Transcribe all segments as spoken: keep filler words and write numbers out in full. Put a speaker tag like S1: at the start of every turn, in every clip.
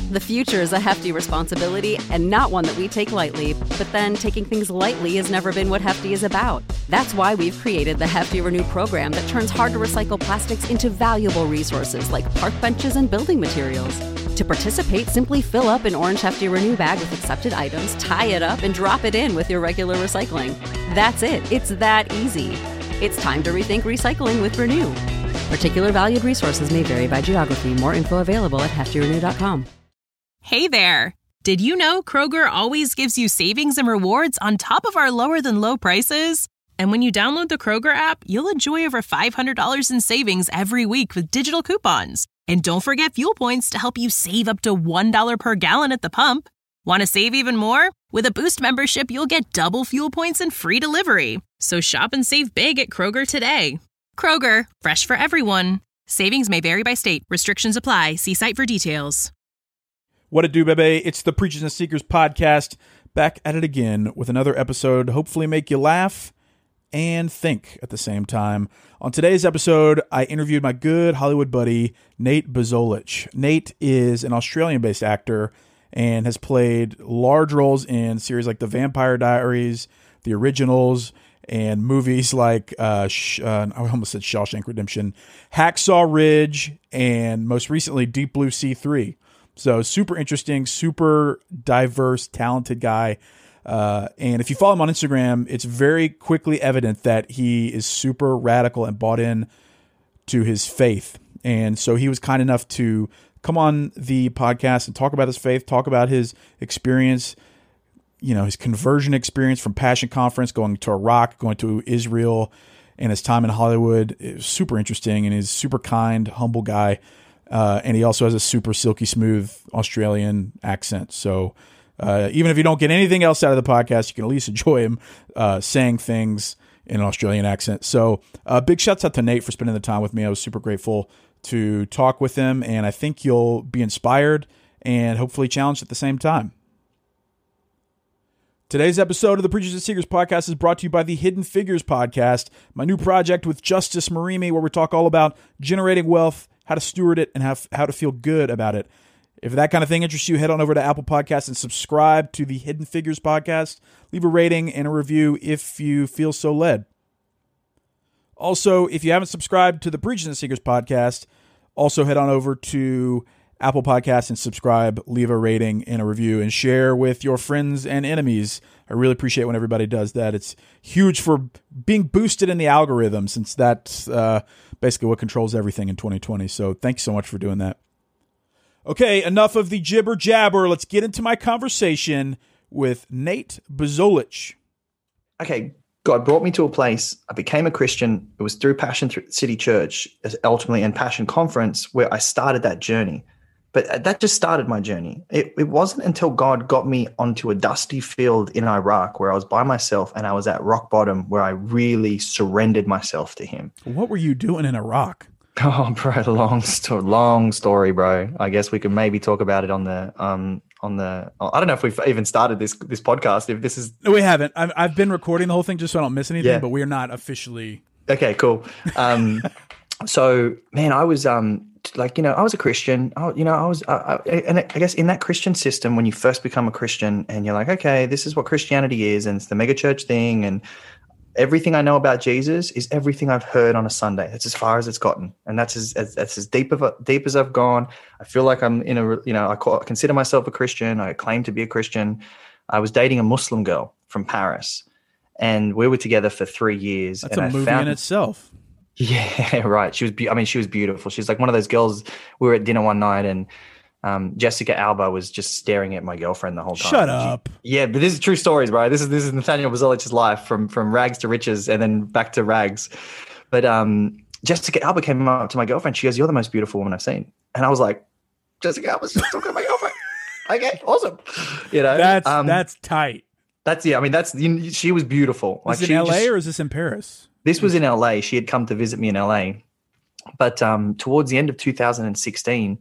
S1: The future is a hefty responsibility and not one that we take lightly, but then taking things lightly has never been what Hefty is about. That's why we've created the Hefty Renew program that turns hard-to-recycle plastics into valuable resources like park benches and building materials. To participate, simply fill up an orange Hefty Renew bag with accepted items, tie it up, and drop it in with your regular recycling. That's it. It's that easy. It's time to rethink recycling with Renew. Particular valued resources may vary by geography. More info available at hefty renew dot com.
S2: Hey there! Did you know Kroger always gives you savings and rewards on top of our lower-than-low prices? And when you download the Kroger app, you'll enjoy over five hundred dollars in savings every week with digital coupons. And don't forget fuel points to help you save up to one dollar per gallon at the pump. Want to save even more? With a Boost membership, you'll get double fuel points and free delivery. So shop and save big at Kroger today. Kroger, fresh for everyone. Savings may vary by state. Restrictions apply. See site for details.
S3: What it do, baby? It's the Preachers and Seekers podcast. Back at it again with another episode. Hopefully make you laugh and think at the same time. On today's episode, I interviewed my good Hollywood buddy, Nate Buzulich. Nate is an Australian-based actor and has played large roles in series like The Vampire Diaries, The Originals, and movies like, uh, Sh- uh, I almost said Shawshank Redemption, Hacksaw Ridge, and most recently Deep Blue Sea three. So super interesting, super diverse, talented guy. Uh, and if you follow him on Instagram, it's very quickly evident that he is super radical and bought in to his faith. And so he was kind enough to come on the podcast and talk about his faith, talk about his experience, you know, his conversion experience from Passion Conference, going to Iraq, going to Israel, and his time in Hollywood. It was super interesting, and he's super kind, humble guy. Uh, and he also has a super silky smooth Australian accent. So uh, even if you don't get anything else out of the podcast, you can at least enjoy him uh, saying things in an Australian accent. So uh, big shouts out to Nate for spending the time with me. I was super grateful to talk with him, and I think you'll be inspired and hopefully challenged at the same time. Today's episode of the Preachers and Seekers podcast is brought to you by the Hidden Figures podcast, my new project with Justice Marimi, where we talk all about generating wealth, how to steward it, and how, how to feel good about it. If that kind of thing interests you, head on over to Apple Podcasts and subscribe to the Hidden Figures podcast. Leave a rating and a review if you feel so led. Also, if you haven't subscribed to the Preachers and Seekers podcast, also head on over to Apple Podcasts and subscribe, leave a rating and a review, and share with your friends and enemies. I really appreciate when everybody does that. It's huge for being boosted in the algorithm, since that's uh, basically what controls everything in twenty twenty. So thank you so much for doing that. Okay, enough of the jibber jabber. Let's get into my conversation with Nate Buzulich.
S4: Okay, God brought me to a place. I became a Christian. It was through Passion City Church, ultimately, and Passion Conference, where I started that journey. But that just started my journey. It, it wasn't until God got me onto a dusty field in Iraq where I was by myself and I was at rock bottom, where I really surrendered myself to him.
S3: What were you doing in Iraq?
S4: Oh, bro, long story, long story, bro. I guess we could maybe talk about it on the um on the. I don't know if we've even started this this podcast. If this is,
S3: no, we haven't. I've I've been recording the whole thing just so I don't miss anything.
S4: Yeah.
S3: But we're not officially.
S4: Okay, cool. Um, so man, I was um. Like, you know, I was a Christian, I, you know, I was, I, I, and I guess in that Christian system, when you first become a Christian and you're like, okay, this is what Christianity is, and it's the mega church thing, and everything I know about Jesus is everything I've heard on a Sunday. That's as far as it's gotten. And that's as, as that's as deep of a, deep as I've gone. I feel like I'm in a, you know, I, call, I consider myself a Christian. I claim to be a Christian. I was dating a Muslim girl from Paris, and we were together for three years.
S3: That's
S4: and
S3: a
S4: I
S3: movie
S4: found,
S3: in itself.
S4: Yeah, right. She was, be- I mean, she was beautiful. She's like one of those girls. We were at dinner one night, and um, Jessica Alba was just staring at my girlfriend the whole time.
S3: Shut up.
S4: She, yeah, but this is true stories, bro. This is this is Nathaniel Buzulich's life from from rags to riches, and then back to rags. But um, Jessica Alba came up to my girlfriend. She goes, "You're the most beautiful woman I've seen," and I was like, "Jessica Alba's just talking to my girlfriend." Okay, awesome. You know,
S3: that's
S4: um,
S3: that's tight.
S4: That's yeah. I mean, that's you, she was beautiful.
S3: Like, is it
S4: she
S3: in L A
S4: just,
S3: or is this in Paris?
S4: This was in L A. She had come to visit me in L A. But um, towards the end of two thousand sixteen,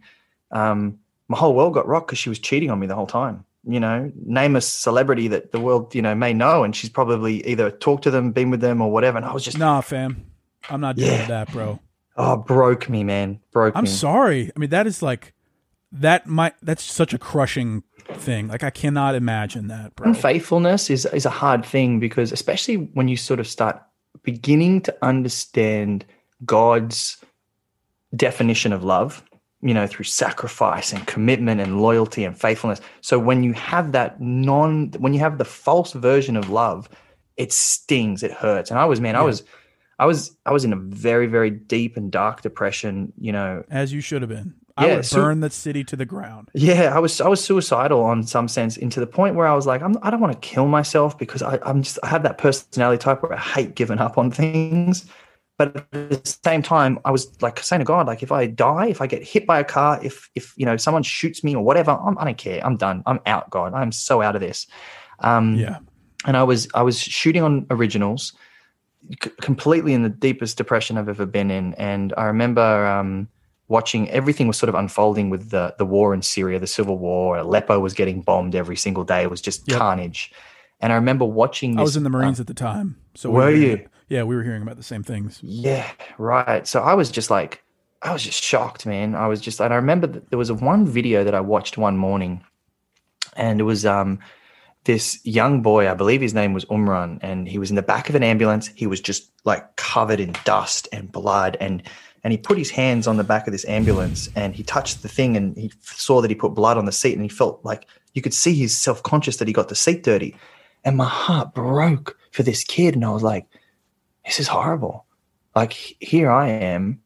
S4: um, my whole world got rocked because she was cheating on me the whole time. You know, name a celebrity that the world, you know, may know, and she's probably either talked to them, been with them, or whatever. And I was just,
S3: nah, fam, I'm not doing
S4: yeah.
S3: that, bro.
S4: Oh, broke me, man, broke
S3: I'm
S4: me.
S3: sorry. I mean, that is like, that might that's such a crushing thing. Like I cannot imagine that, bro.
S4: Unfaithfulness is is a hard thing because especially when you sort of start beginning to understand God's definition of love, you know, through sacrifice and commitment and loyalty and faithfulness. So when you have that non, when you have the false version of love, it stings, it hurts. And I was, man, yeah. I was, I was, I was in a very, very deep and dark depression, you know.
S3: As you should have been. I yeah, would so, burn the city to the ground.
S4: Yeah, I was I was suicidal on some sense, into the point where I was like, I'm, I don't want to kill myself because I, I'm just I have that personality type where I hate giving up on things. But at the same time, I was like saying to God, like, if I die, if I get hit by a car, if if you know someone shoots me or whatever, I'm, I don't care. I'm done. I'm out, God. I'm so out of this. Um,
S3: yeah.
S4: And I was I was shooting on originals, c- completely in the deepest depression I've ever been in. And I remember. Um, watching everything was sort of unfolding with the the war in Syria, the civil war. Aleppo was getting bombed every single day. It was just yep. carnage. And I remember watching this.
S3: I was in the Marines uh, at the time. So
S4: were
S3: we were
S4: you?
S3: Hearing, yeah, we were hearing about the same things.
S4: Yeah, right. So I was just like, I was just shocked, man. I was just, and I remember that there was a one video that I watched one morning, and it was um this young boy, I believe his name was Umran, and he was in the back of an ambulance. He was just like covered in dust and blood, and And he put his hands on the back of this ambulance and he touched the thing and he saw that he put blood on the seat and he felt like you could see he's self-conscious that he got the seat dirty. And my heart broke for this kid. And I was like, this is horrible. Like, here I am.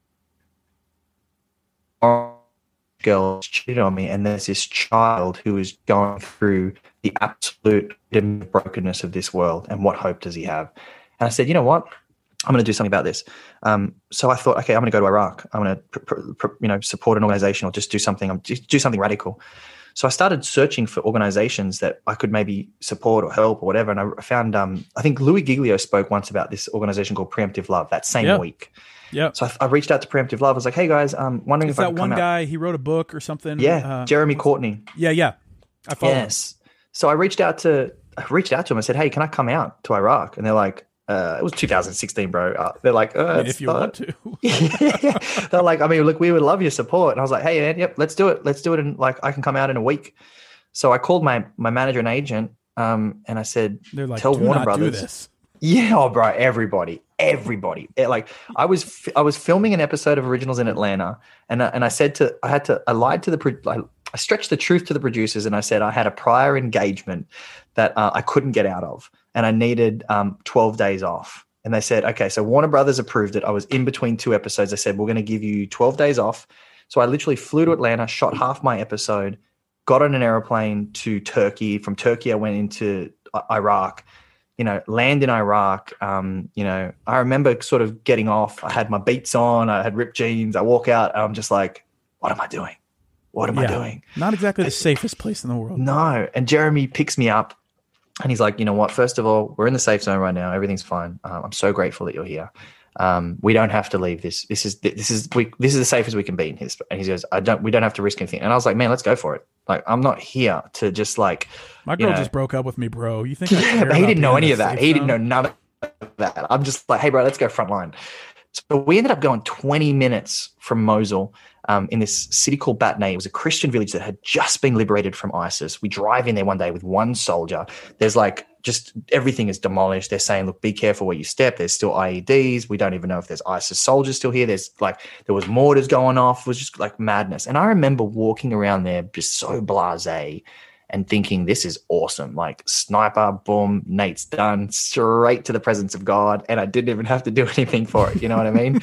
S4: Girl cheated on me. And there's this child who is going through the absolute brokenness of this world. And what hope does he have? And I said, you know what? I'm going to do something about this. Um, so I thought, okay, I'm going to go to Iraq. I'm going to, pr- pr- pr- you know, support an organization or just do something. I'm just do something radical. So I started searching for organizations that I could maybe support or help or whatever. And I found, um, I think Louis Giglio spoke once about this organization called Preemptive Love that same yep. week.
S3: Yeah.
S4: So I, I reached out to Preemptive Love. I was like, hey guys, I'm wondering
S3: Is
S4: if I
S3: that
S4: could come
S3: one
S4: out.
S3: guy, he wrote a book or something.
S4: Yeah, uh, Jeremy Courtney.
S3: Yeah, yeah. I follow
S4: Yes.
S3: him.
S4: So I reached out to, I reached out to him. I said, hey, can I come out to Iraq? And they're like, Uh, it was two thousand sixteen, bro. Uh, they're like, uh,
S3: I mean, if you
S4: not.
S3: want to.
S4: Yeah. They're like, I mean, look, we would love your support. And I was like, hey, man, yep, let's do it. Let's do it. And like, I can come out in a week. So I called my my manager and agent, um, and I said,
S3: they're like,
S4: tell
S3: do
S4: Warner
S3: not
S4: Brothers.
S3: Do this.
S4: Yeah, oh, bro, everybody, everybody. It, like, I was I was filming an episode of Originals in Atlanta, and I, and I said to, I had to, I lied to the, I, I stretched the truth to the producers, and I said I had a prior engagement that uh, I couldn't get out of, and I needed um, twelve days off. And they said, okay, so Warner Brothers approved it. I was in between two episodes. They said, we're going to give you twelve days off. So I literally flew to Atlanta, shot half my episode, got on an airplane to Turkey. From Turkey, I went into Iraq, you know, land in Iraq. Um, you know, I remember sort of getting off. I had my beats on. I had ripped jeans. I walk out. And I'm just like, what am I doing? What am yeah, I doing?
S3: Not exactly the safest place in the world.
S4: No. And Jeremy picks me up. And he's like, you know what? First of all, we're in the safe zone right now. Everything's fine. Uh, I'm so grateful that you're here. Um, we don't have to leave this. This is this is we, this is the safest we can be in his. And he goes, I don't. We don't have to risk anything. And I was like, man, let's go for it. Like, I'm not here to just like.
S3: My girl
S4: you know,
S3: just broke up with me, bro. You think?
S4: Yeah, but he didn't know any of that. He didn't know none of that. I'm just like, hey, bro, let's go front line. So we ended up going twenty minutes from Mosul. Um, in this city called Batnay. It was a Christian village that had just been liberated from ISIS. We drive in there one day with one soldier. There's like just everything is demolished. They're saying, look, be careful where you step. There's still I E Ds. We don't even know if there's ISIS soldiers still here. There's like, there was mortars going off. It was just like madness. And I remember walking around there just so blasé and thinking, this is awesome. Like sniper, boom, Nate's done, straight to the presence of God. And I didn't even have to do anything for it. You know what I mean?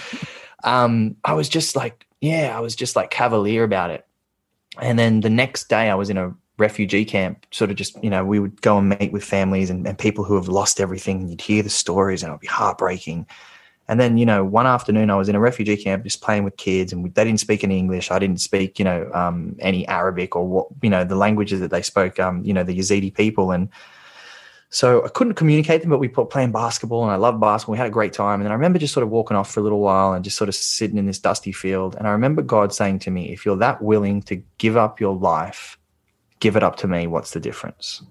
S4: um, I was just like, yeah, I was just like cavalier about it. And then the next day I was in a refugee camp, sort of just, you know, we would go and meet with families and, and people who have lost everything. You'd hear the stories and it would be heartbreaking. And then, you know, one afternoon I was in a refugee camp just playing with kids and we, they didn't speak any English. I didn't speak, you know, um, any Arabic or what, you know, the languages that they spoke, um, you know, the Yazidi people. And so I couldn't communicate them, but we put playing basketball and I love basketball. We had a great time. And then I remember just sort of walking off for a little while and just sort of sitting in this dusty field. And I remember God saying to me, if you're that willing to give up your life, give it up to me. What's the difference?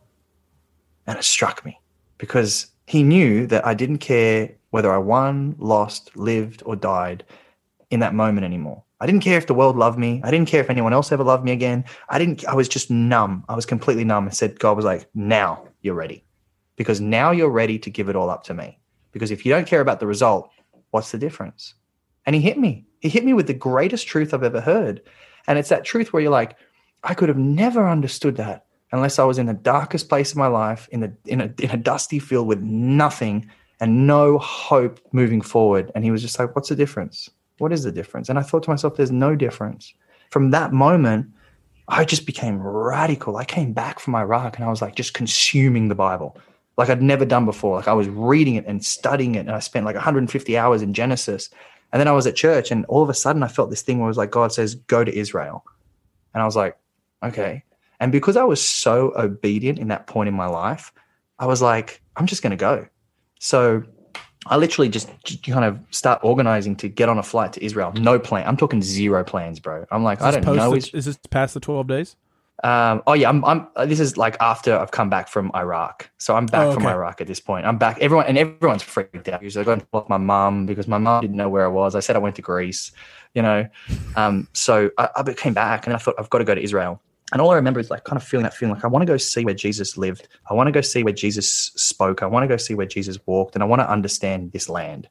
S4: And it struck me because he knew that I didn't care whether I won, lost, lived, or died in that moment anymore. I didn't care if the world loved me. I didn't care if anyone else ever loved me again. I didn't, I was just numb. I was completely numb and said, God was like, now you're ready, because now you're ready to give it all up to me. Because if you don't care about the result, what's the difference? And he hit me. He hit me with the greatest truth I've ever heard. And it's that truth where you're like, I could have never understood that unless I was in the darkest place of my life, in the in a in a dusty field with nothing and no hope moving forward. And he was just like, what's the difference? What is the difference? And I thought to myself, there's no difference. From that moment, I just became radical. I came back from Iraq and I was like just consuming the Bible like I'd never done before. Like I was reading it and studying it. And I spent like one hundred fifty hours in Genesis. And then I was at church and all of a sudden I felt this thing where it was like, God says, go to Israel. And I was like, okay. And because I was so obedient in that point in my life, I was like, I'm just going to go. So I literally just kind of start organizing to get on a flight to Israel. No plan. I'm talking zero plans, bro. I'm like, I don't know.
S3: The, is this past the twelve days?
S4: Um, oh yeah, I'm, I'm, this is like after I've come back from Iraq. So I'm back oh, okay. from Iraq at this point. I'm back. Everyone, and everyone's freaked out. Usually I got to tell my mum because my mum didn't know where I was. I said I went to Greece, you know? Um, so I, I came back and I thought I've got to go to Israel. And all I remember is like kind of feeling that feeling like I want to go see where Jesus lived. I want to go see where Jesus spoke. I want to go see where Jesus walked, and I want to understand this land.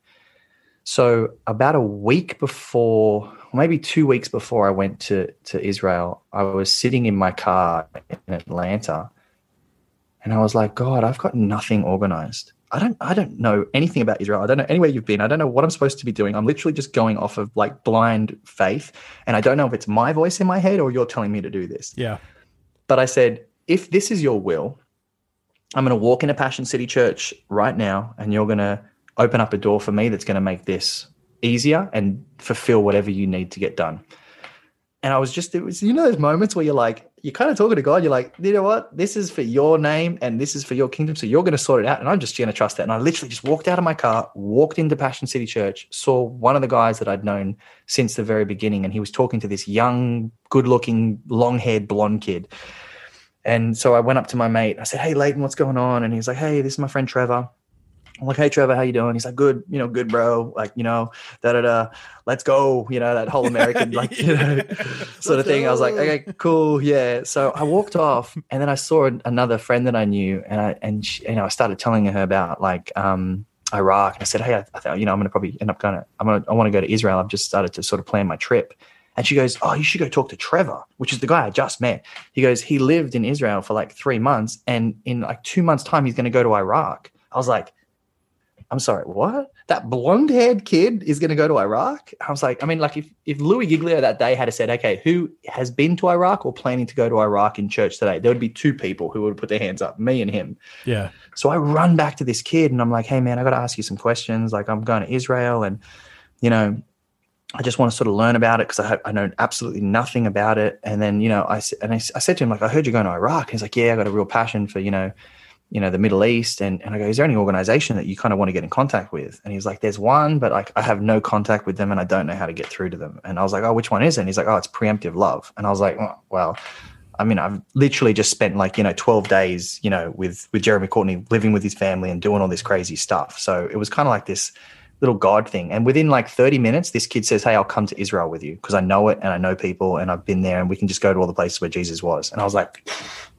S4: So about a week before, maybe two weeks before I went to, to Israel, I was sitting in my car in Atlanta and I was like, God, I've got nothing organized. I don't, I don't know anything about Israel. I don't know anywhere you've been. I don't know what I'm supposed to be doing. I'm literally just going off of like blind faith. And I don't know if it's my voice in my head or you're telling me to do this.
S3: Yeah.
S4: But I said, if this is your will, I'm going to walk into Passion City Church right now and you're going to open up a door for me that's going to make this easier and fulfill whatever you need to get done. And I was just, it was, you know, those moments where you're like, you're kind of talking to God. You're like, you know what? This is for your name and this is for your kingdom. So you're going to sort it out. And I'm just going to trust that. And I literally just walked out of my car, walked into Passion City Church, saw one of the guys that I'd known since the very beginning. And he was talking to this young, good looking, long haired blonde kid. And so I went up to my mate. I said, hey, Leighton, what's going on? And he's like, hey, this is my friend Trevor. I'm like, hey, Trevor, how you doing? He's like, good, you know, good, bro. Like, you know, da da da. Let's go. You know, that whole American, like, you know, sort of thing. I was like, okay, cool, yeah. So I walked off, and then I saw another friend that I knew, and I and she, you know, I started telling her about like um, Iraq. And I said, hey, I, I thought, you know, I'm gonna probably end up going to, I'm gonna, I want to go to Israel. I've just started to sort of plan my trip. And she goes, oh, you should go talk to Trevor, which is the guy I just met. He goes, he lived in Israel for like three months, and in like two months' time, he's going to go to Iraq. I was like, I'm sorry, what? That blonde-haired kid is going to go to Iraq? I was like, I mean, like if, if Louis Giglio that day had said, okay, who has been to Iraq or planning to go to Iraq in church today? There would be two people who would put their hands up, me and him.
S3: Yeah.
S4: So I run back to this kid and I'm like, hey, man, I got to ask you some questions. Like I'm going to Israel and, you know, I just want to sort of learn about it because I, I know absolutely nothing about it. And then, you know, I, and I, I said to him, like, I heard you're going to Iraq. And he's like, yeah, I got a real passion for, you know, you know, the Middle East. And, and I go, is there any organization that you kind of want to get in contact with? And he's like, there's one, but like I have no contact with them and I don't know how to get through to them. And I was like, oh, which one is it? And he's like, oh, it's Preemptive Love. And I was like, oh, well, I mean, I've literally just spent like, you know, twelve days, you know, with, with Jeremy Courtney living with his family and doing all this crazy stuff. So it was kind of like this little God thing. And within like thirty minutes, this kid says, hey, I'll come to Israel with you because I know it and I know people and I've been there and we can just go to all the places where Jesus was. And I was like,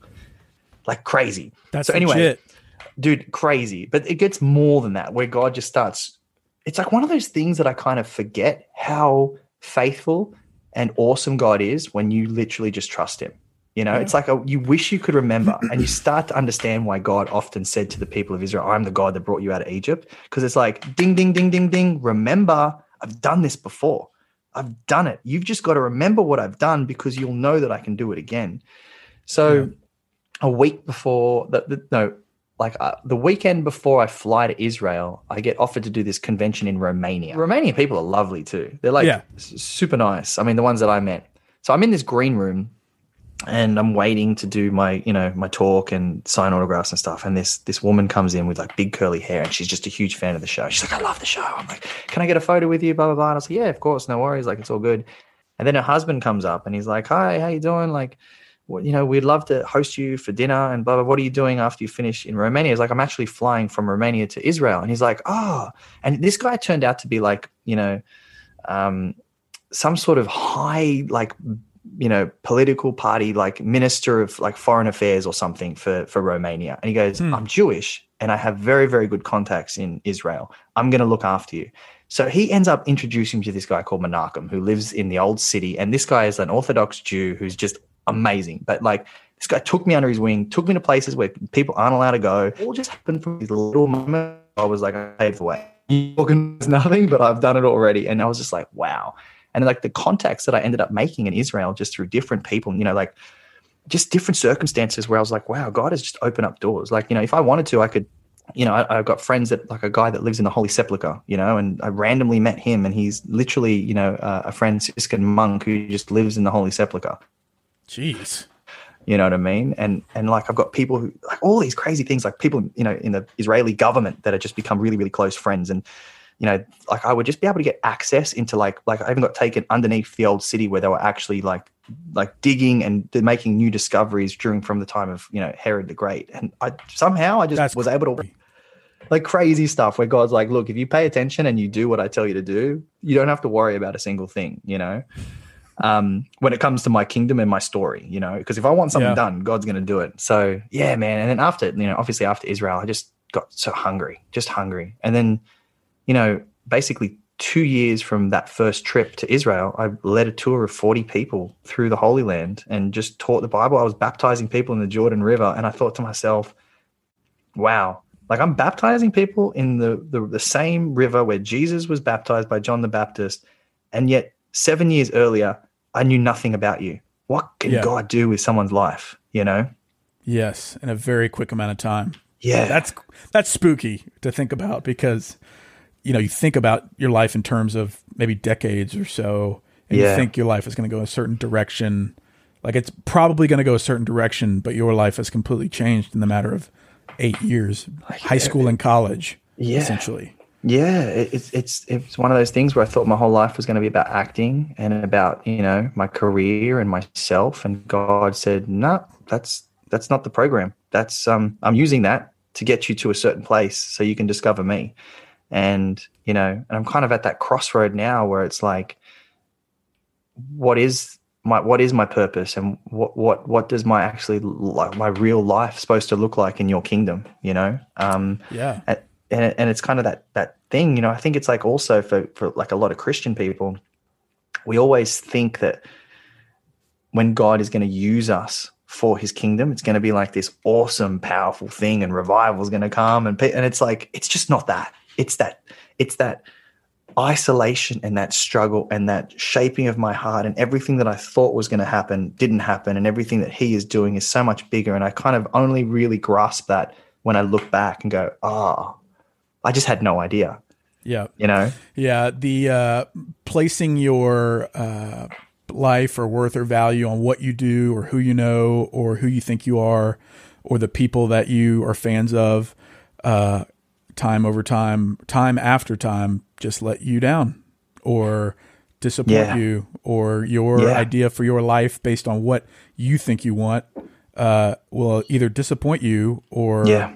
S4: like crazy.
S3: That's
S4: so anyway,
S3: legit.
S4: Dude, crazy. But it gets more than that, where God just starts. It's like one of those things that I kind of forget how faithful and awesome God is when you literally just trust him. You know, yeah. It's like a, you wish you could remember and you start to understand why God often said to the people of Israel, I'm the God that brought you out of Egypt. Because it's like, ding, ding, ding, ding, ding. Remember, I've done this before. I've done it. You've just got to remember what I've done because you'll know that I can do it again. So yeah. a week before, the, the, no, like uh, the weekend before I fly to Israel, I get offered to do this convention in Romania. Romanian people are lovely too. They're like yeah. super nice. I mean, the ones that I met. So I'm in this green room and I'm waiting to do my, you know, my talk and sign autographs and stuff. And this this woman comes in with like big curly hair and she's just a huge fan of the show. She's like, I love the show. I'm like, can I get a photo with you? Blah, blah, blah. And I was like, yeah, of course. No worries. Like, it's all good. And then her husband comes up and he's like, hi, how you doing? Like, well, you know, we'd love to host you for dinner and blah, blah. What are you doing after you finish in Romania? He's like, I'm actually flying from Romania to Israel. And he's like, oh, and this guy turned out to be like, you know, um, some sort of high, like, you know, political party, like minister of like foreign affairs or something for, for Romania. And he goes, hmm. I'm Jewish and I have very, very good contacts in Israel. I'm going to look after you. So he ends up introducing me to this guy called Menachem, who lives in the old city. And this guy is an Orthodox Jew who's just amazing. But like, this guy took me under his wing, took me to places where people aren't allowed to go. It all just happened from these little moments. I was like, I paved the way. You organize nothing, but I've done it already. And I was just like, wow. And like the contacts that I ended up making in Israel just through different people, you know, like just different circumstances where I was like, wow, God has just opened up doors. Like, you know, if I wanted to, I could, you know, I, I've got friends that like a guy that lives in the Holy Sepulchre, you know, and I randomly met him and he's literally, you know, uh, a Franciscan monk who just lives in the Holy Sepulchre.
S3: Jeez.
S4: You know what I mean? And, and like, I've got people who like all these crazy things, like people, you know, in the Israeli government that have just become really, really close friends. And, you know, like I would just be able to get access into like, like I even got taken underneath the old city where they were actually like, like digging and they're making new discoveries during from the time of, you know, Herod the Great. And I somehow I just That's was able to like crazy stuff where God's like, look, if you pay attention and you do what I tell you to do, you don't have to worry about a single thing, you know, um, when it comes to my kingdom and my story, you know, because if I want something yeah. done, God's going to do it. So yeah, man. And then after, you know, obviously after Israel, I just got so hungry, just hungry. And then, you know, basically two years from that first trip to Israel, I led a tour of forty people through the Holy Land and just taught the Bible. I was baptizing people in the Jordan River. And I thought to myself, wow, like I'm baptizing people in the, the, the same river where Jesus was baptized by John the Baptist. And yet seven years earlier, I knew nothing about you. What can yeah. God do with someone's life, you know?
S3: Yes, in a very quick amount of time.
S4: Yeah.
S3: That's that's spooky to think about because you know, you think about your life in terms of maybe decades or so, and yeah. you think your life is going to go a certain direction. Like it's probably going to go a certain direction, but your life has completely changed in the matter of eight years, like, high school and college,
S4: yeah.
S3: essentially.
S4: Yeah, it's it's it's one of those things where I thought my whole life was going to be about acting and about, you know, my career and myself. And God said, no, that's that's not the program. That's um, I'm using that to get you to a certain place so you can discover me. And, you know, and I'm kind of at that crossroad now where it's like, what is my, what is my purpose and what, what, what does my actually like my real life supposed to look like in your kingdom, you know? Um,
S3: yeah.
S4: And, and, and it's kind of that, that thing, you know, I think it's like also for, for like a lot of Christian people, we always think that when God is going to use us for his kingdom, it's going to be like this awesome, powerful thing and revival is going to come. And, and it's like, it's just not that. It's that, it's that isolation and that struggle and that shaping of my heart and everything that I thought was going to happen didn't happen. And everything that he is doing is so much bigger. And I kind of only really grasp that when I look back and go, oh, I just had no idea.
S3: Yeah.
S4: You know?
S3: Yeah. The uh, placing your uh, life or worth or value on what you do or who you know or who you think you are or the people that you are fans of, uh, time over time, time after time, just let you down or disappoint yeah. you, or your yeah. idea for your life based on what you think you want uh, will either disappoint you or
S4: yeah.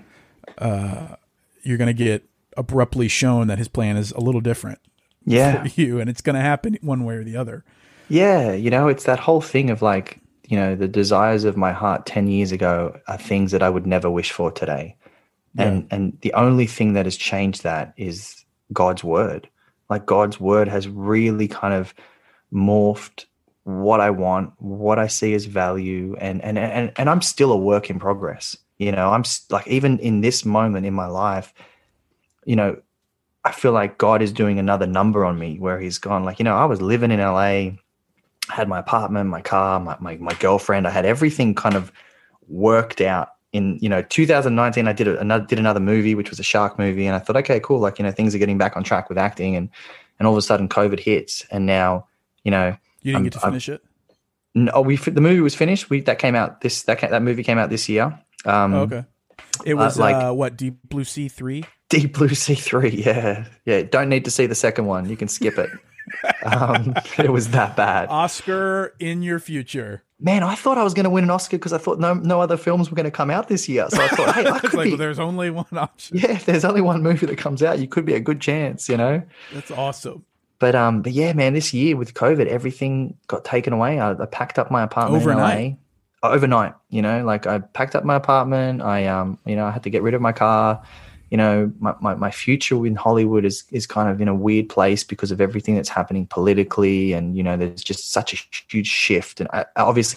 S3: uh, you're going to get abruptly shown that his plan is a little different
S4: yeah.
S3: for you, and it's going to happen one way or the other.
S4: Yeah, you know, it's that whole thing of like, you know, the desires of my heart ten years ago are things that I would never wish for today. Yeah. And and the only thing that has changed that is God's word. Like God's word has really kind of morphed what I want, what I see as value. And and and, and I'm still a work in progress. You know, I'm like, even in this moment in my life, you know, I feel like God is doing another number on me where he's gone like, you know, I was living in L A, had my apartment, my car, my, my, my girlfriend. I had everything kind of worked out. In, you know, two thousand nineteen, I did a, another did another movie, which was a shark movie, and I thought, okay, cool, like, you know, things are getting back on track with acting, and and all of a sudden, COVID hits, and now, you know,
S3: you didn't I'm, get to finish I'm, it.
S4: No, we the movie was finished. We that came out this that that movie came out this year. Um,
S3: oh, okay, it was uh,
S4: like
S3: uh, what Deep Blue Sea three.
S4: Deep Blue Sea three, yeah, yeah. Don't need to see the second one. You can skip it. um, it was that bad.
S3: Oscar in your future.
S4: Man, I thought I was going to win an Oscar because I thought no no other films were going to come out this year. So I thought, hey, I could
S3: like,
S4: be.
S3: Well, there's only one option.
S4: Yeah, if there's only one movie that comes out, you could be a good chance, you know?
S3: That's awesome.
S4: But um, but yeah, man, this year with COVID, everything got taken away. I, I packed up my apartment
S3: Overnight?
S4: in L A. Overnight, you know, like I packed up my apartment. I um, you know, I had to get rid of my car. You know, my, my, my future in Hollywood is is kind of in a weird place because of everything that's happening politically, and you know, there's just such a huge shift. And I, obviously,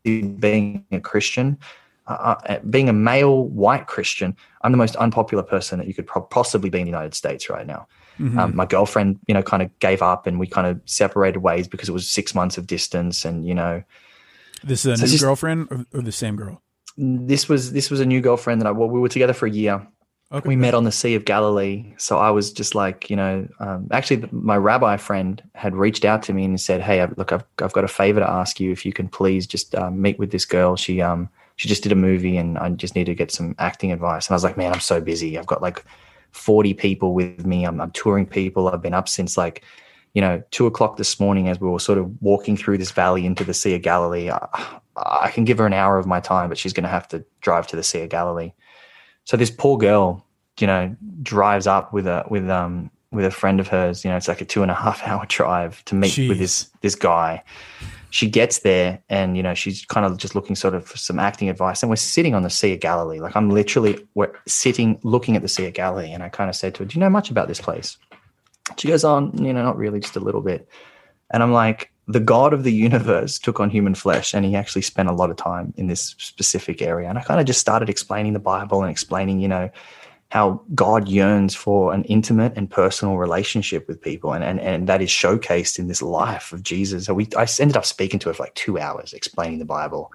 S4: being a Christian, uh, being a male white Christian, I'm the most unpopular person that you could pro- possibly be in the United States right now. Mm-hmm. Um, my girlfriend, you know, kind of gave up, and we kind of separated ways because it was six months of distance, and you know,
S3: this is a
S4: so
S3: new
S4: just,
S3: girlfriend or, or the same girl?
S4: This was this was a new girlfriend that I. Well, we were together for a year. Okay. We met on the Sea of Galilee. So I was just like, you know, um, actually my rabbi friend had reached out to me and said, hey, look, I've, I've got a favor to ask you. If you can please just um, meet with this girl. She um she just did a movie and I just need to get some acting advice. And I was like, man, I'm so busy. I've got like forty people with me. I'm, I'm touring people. I've been up since like, you know, two o'clock this morning as we were sort of walking through this valley into the Sea of Galilee. I, I can give her an hour of my time, but she's going to have to drive to the Sea of Galilee. So this poor girl, you know, drives up with a with um with a friend of hers. You know, it's like a two and a half hour drive to meet Jeez. with this this guy. She gets there, and you know, she's kind of just looking sort of for some acting advice. And we're sitting on the Sea of Galilee, like I'm literally we're sitting looking at the Sea of Galilee. And I kind of said to her, "Do you know much about this place?" She goes, "Oh, you know, not really, just a little bit." And I'm like, the God of the universe took on human flesh, and he actually spent a lot of time in this specific area. And I kind of just started explaining the Bible and explaining, you know, how God yearns for an intimate and personal relationship with people. And, and, and that is showcased in this life of Jesus. So we, I ended up speaking to her for like two hours explaining the Bible.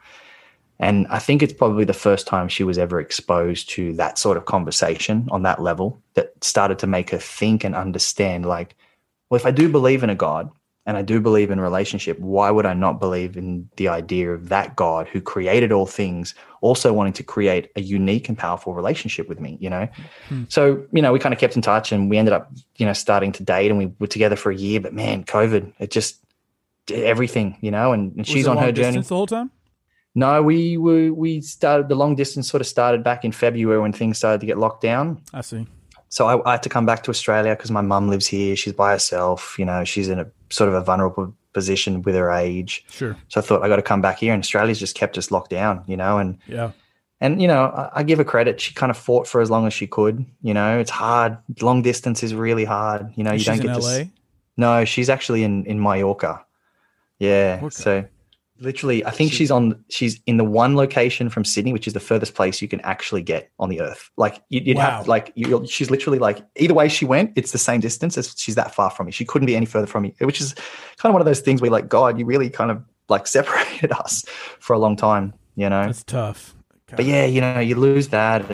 S4: And I think it's probably the first time she was ever exposed to that sort of conversation on that level that started to make her think and understand, like, well, if I do believe in a God, and I do believe in relationship, why would I not believe in the idea of that God who created all things also wanting to create a unique and powerful relationship with me, you know? Hmm. So, you know, we kind of kept in touch, and we ended up, you know, starting to date, and we were together for a year. But man, COVID, it just did everything, you know, and, and she's on her journey.
S3: The whole time?
S4: No, we were, we started, the long distance sort of started back in February when things started to get locked down.
S3: I see.
S4: So I, I had to come back to Australia because my mum lives here. She's by herself. You know, she's in a sort of a vulnerable position with her age.
S3: Sure.
S4: So I thought I got to come back here, and Australia's just kept us locked down, you know, and,
S3: yeah.
S4: And, you know, I, I give her credit. She kind of fought for as long as she could. You know, it's hard. Long distance is really hard. You know,
S3: She's
S4: you don't
S3: in
S4: get
S3: L A?
S4: to. No, she's actually in, in Mallorca. Yeah.
S3: Okay.
S4: So literally, I think she, she's on, she's in the one location from Sydney, which is the furthest place you can actually get on the earth. Like you'd, you'd
S3: wow.
S4: have, like, you, she's literally like, either way she went, it's the same distance as she's that far from me. She couldn't be any further from me, which is kind of one of those things where like, God, you really kind of like separated us for a long time, you know?
S3: That's tough. God.
S4: But yeah, you know, you lose that.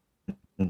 S4: And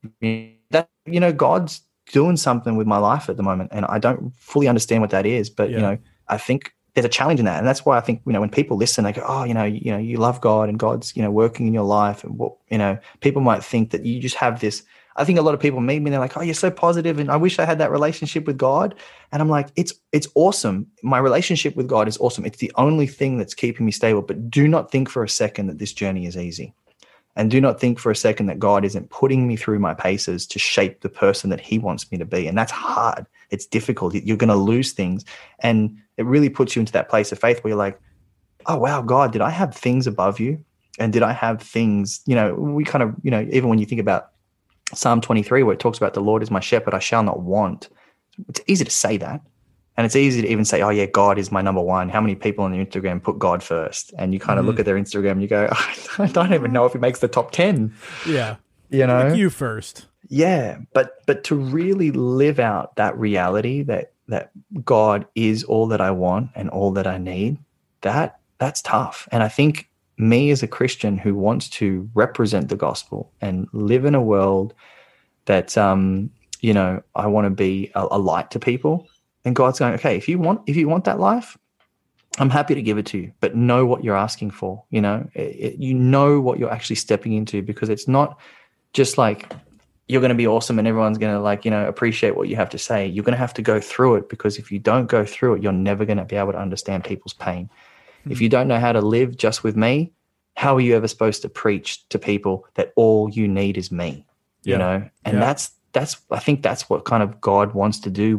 S4: that, you know, God's doing something with my life at the moment, and I don't fully understand what that is, but yeah. you know, I think there's a challenge in that. And that's why I think, you know, when people listen, they go, oh, you know, you, you know, you love God and God's, you know, working in your life. And what, you know, people might think that you just have this. I think a lot of people meet me and they're like, oh, you're so positive, and I wish I had that relationship with God. And I'm like, it's, it's awesome. My relationship with God is awesome. It's the only thing that's keeping me stable. But do not think for a second that this journey is easy. And do not think for a second that God isn't putting me through my paces to shape the person that he wants me to be. And that's hard. It's difficult. You're going to lose things. And it really puts you into that place of faith where you're like, oh, wow, God, did I have things above you? And did I have things, you know, we kind of, you know, even when you think about Psalm twenty-three, where it talks about the Lord is my shepherd, I shall not want. It's easy to say that. And it's easy to even say, oh, yeah, God is my number one. How many people on Instagram put God first? And you kind of mm-hmm. look at their Instagram and you go, I don't even know if it makes the top ten.
S3: Yeah.
S4: You know?
S3: Like you first.
S4: Yeah. But but to really live out that reality that that God is all that I want and all that I need, that that's tough. And I think me as a Christian who wants to represent the gospel and live in a world that, um, you know, I want to be a, a light to people. And God's going, okay, if you want, if you want that life, I'm happy to give it to you, but know what you're asking for. You know, it, it, you know what you're actually stepping into, because it's not just like you're going to be awesome and everyone's going to like, you know, appreciate what you have to say. You're going to have to go through it, because if you don't go through it, you're never going to be able to understand people's pain. Mm-hmm. If you don't know how to live just with me, how are you ever supposed to preach to people that all you need is me? You yeah. know, and yeah. that's, that's, I think that's what kind of God wants to do with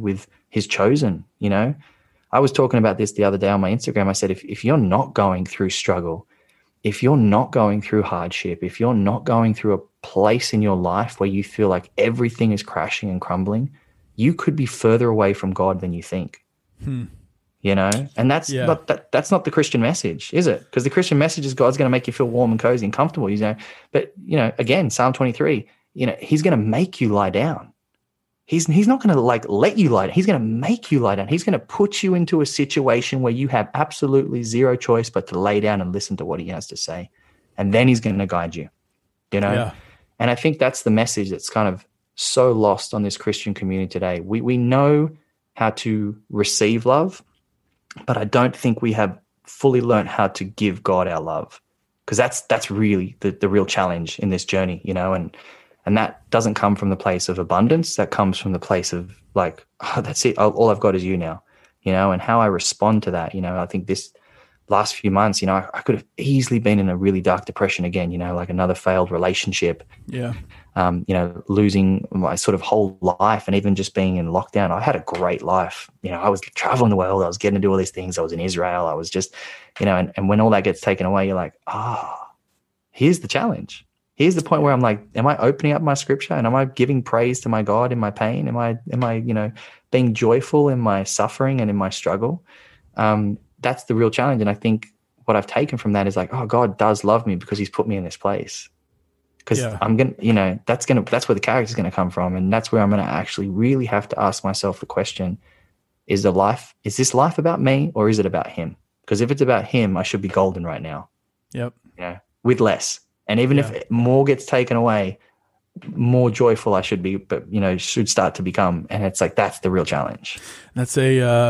S4: his chosen, you know. I was talking about this the other day on my Instagram. I said, if, if you're not going through struggle, if you're not going through hardship, if you're not going through a place in your life where you feel like everything is crashing and crumbling, you could be further away from God than you think. Hmm. You know, and that's yeah. not that, that's not the Christian message, is it? Because the Christian message is God's going to make you feel warm and cozy and comfortable, you know. But, you know, again, Psalm twenty-three, you know, he's going to make you lie down. He's he's not going to like let you lie down. He's going to make you lie down. He's going to put you into a situation where you have absolutely zero choice but to lay down and listen to what he has to say. And then he's going to guide you, you know. Yeah. And I think that's the message that's kind of so lost on this Christian community today. We we know how to receive love, but I don't think we have fully learned how to give God our love, because that's that's really the, the real challenge in this journey, you know, and and that doesn't come from the place of abundance. That comes from the place of like, oh, that's it. All I've got is you now, you know, and how I respond to that. You know, I think this last few months, you know, I, I could have easily been in a really dark depression again, you know, like another failed relationship.
S3: Yeah.
S4: Um, you know, losing my sort of whole life and even just being in lockdown. I had a great life. You know, I was traveling the world. I was getting to do all these things. I was in Israel. I was just, you know, and, and when all that gets taken away, you're like, ah, oh, here's the challenge. Here's the point where I'm like, am I opening up my scripture and am I giving praise to my God in my pain? Am I, am I, you know, being joyful in my suffering and in my struggle? Um, that's the real challenge. And I think what I've taken from that is like, oh, God does love me because he's put me in this place. Because yeah. I'm going to, you know, that's going to, that's where the character is going to come from. And that's where I'm going to actually really have to ask myself the question, is the life, is this life about me or is it about him? Because if it's about him, I should be golden right now.
S3: Yep.
S4: You know, with less. And even yeah. if more gets taken away, more joyful I should be, but, you know, should start to become. And it's like, that's the real challenge.
S3: That's a, uh,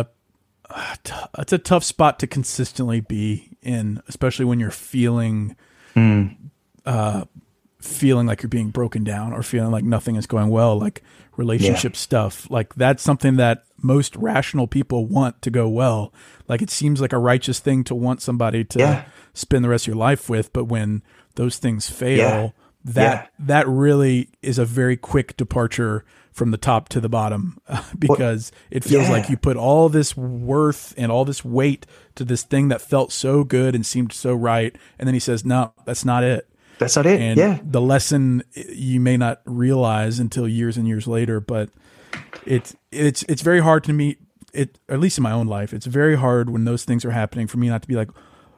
S3: it's a tough spot to consistently be in, especially when you're feeling, mm. uh, feeling like you're being broken down or feeling like nothing is going well, like relationship yeah. stuff. Like that's something that most rational people want to go well. Like it seems like a righteous thing to want somebody to yeah. spend the rest of your life with. But when those things fail, yeah. that, yeah. that really is a very quick departure from the top to the bottom uh, because well, it feels yeah. like you put all this worth and all this weight to this thing that felt so good and seemed so right. And then he says, no, that's not it.
S4: That's not it.
S3: And
S4: yeah.
S3: the lesson you may not realize until years and years later, but it's, it's, it's very hard to me, it, at least in my own life, it's very hard when those things are happening for me not to be like,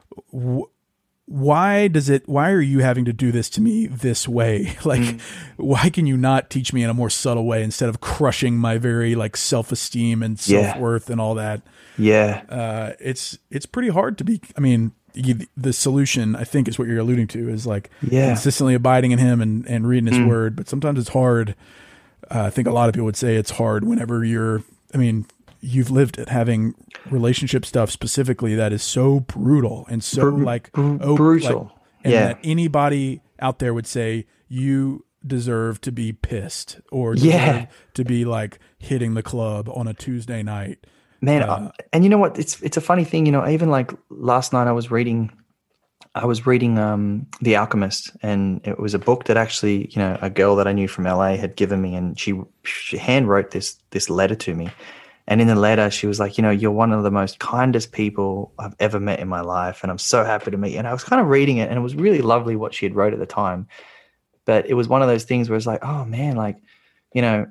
S3: why does it, why are you having to do this to me this way? Like, mm. why can you not teach me in a more subtle way instead of crushing my very like self-esteem and self-worth yeah. and all that?
S4: Yeah.
S3: Uh, it's, it's pretty hard to be, I mean, you, the solution, I think, is what you're alluding to, is like yeah. consistently abiding in him and, and reading his mm. word. But sometimes it's hard. Uh, I think a lot of people would say it's hard whenever you're, I mean, you've lived at having relationship stuff specifically that is so brutal and so Br- like
S4: br- oh, brutal.
S3: Like, and
S4: yeah.
S3: that anybody out there would say you deserve to be pissed or deserve
S4: yeah.
S3: to be like hitting the club on a Tuesday night.
S4: Man,
S3: uh,
S4: and you know what? It's it's a funny thing, you know. Even like last night, I was reading, I was reading um, The Alchemist, and it was a book that actually, you know, a girl that I knew from L A had given me, and she she hand wrote this this letter to me, and in the letter, she was like, you know, you're one of the most kindest people I've ever met in my life, and I'm so happy to meet you. And I was kind of reading it, and it was really lovely what she had wrote at the time, but it was one of those things where it's like, oh man, like, you know.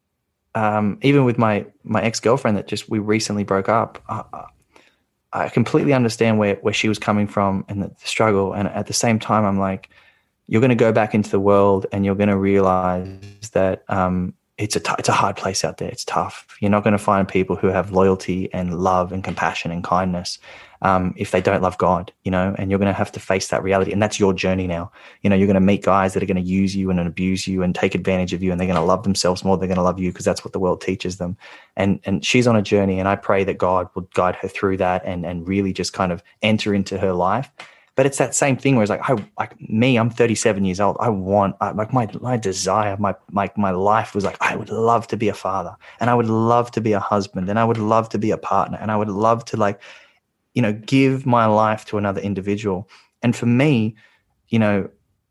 S4: Um, even with my, my ex-girlfriend that just, we recently broke up, I, I completely understand where, where she was coming from and the, the struggle. And at the same time, I'm like, you're going to go back into the world and you're going to realize that um, it's a t- it's a hard place out there. It's tough. You're not going to find people who have loyalty and love and compassion and kindness um, if they don't love God, you know, and you're going to have to face that reality. And that's your journey now. You know, you're going to meet guys that are going to use you and abuse you and take advantage of you, and they're going to love themselves more. They're going to love you because that's what the world teaches them. And and she's on a journey, and I pray that God will guide her through that and and really just kind of enter into her life. But it's that same thing where it's like, I, like me, I'm thirty-seven years old. I want, I, like my, my desire, my, my, my life was like, I would love to be a father, and I would love to be a husband, and I would love to be a partner, and I would love to, like, you know, give my life to another individual. And for me, you know,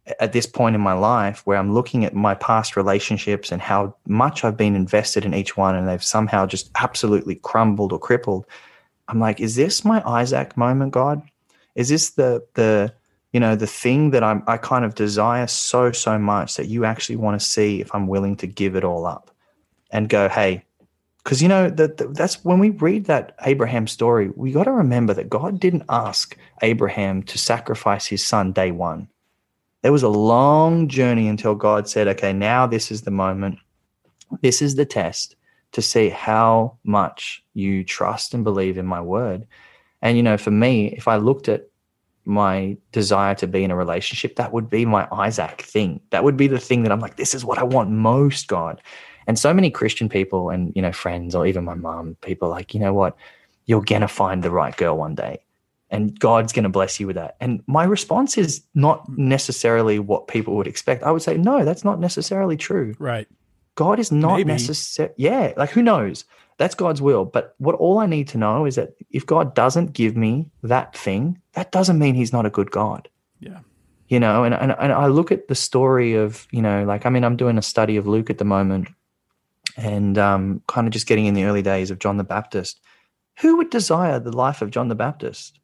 S4: at this point in my life where I'm looking at my past relationships and how much I've been invested in each one and they've somehow just absolutely crumbled or crippled, I'm like, is this my Isaac moment, God? Is this the, the you know, the thing that I'm, I kind of desire so, so much that you actually want to see if I'm willing to give it all up and go, hey, because, you know, that that's when we read that Abraham story, we got to remember that God didn't ask Abraham to sacrifice his son day one. There was a long journey until God said, okay, now this is the moment. This is the test to see how much you trust and believe in my word. And, you know, for me, if I looked at my desire to be in a relationship, that would be my Isaac thing. That would be the thing that I'm like, this is what I want most, God. And so many Christian people and, you know, friends or even my mom, people are like, you know what, you're going to find the right girl one day. And God's going to bless you with that. And my response is not necessarily what people would expect. I would say, no, that's not necessarily true.
S3: Right.
S4: God is not
S3: Maybe.
S4: necessary. Yeah. Like, who knows? That's God's will. But what all I need to know is that if God doesn't give me that thing, that doesn't mean he's not a good God.
S3: Yeah.
S4: You know, and, and, and I look at the story of, you know, like, I mean, I'm doing a study of Luke at the moment and um, kind of just getting in the early days of John the Baptist. Who would desire the life of John the Baptist?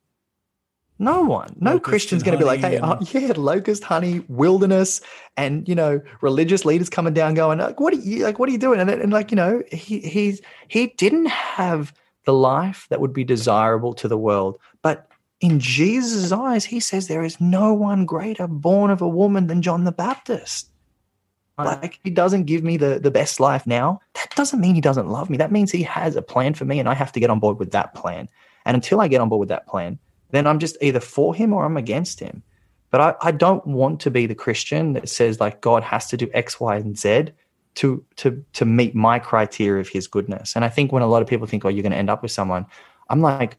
S4: No one. No
S3: Locust
S4: Christian's
S3: and
S4: going to be like, hey,
S3: honey
S4: uh, yeah, locust, honey, wilderness, and, you know, religious leaders coming down going, like, what are you, like, what are you doing? And, and like, you know, he he's he didn't have the life that would be desirable to the world. But in Jesus' eyes, he says there is no one greater born of a woman than John the Baptist. Like, he doesn't give me the, the best life now. That doesn't mean he doesn't love me. That means he has a plan for me, and I have to get on board with that plan. And until I get on board with that plan, then I'm just either for him or I'm against him. But I, I don't want to be the Christian that says, like, God has to do X, Y, and Z to to to meet my criteria of his goodness. And I think when a lot of people think, oh, you're going to end up with someone, I'm like,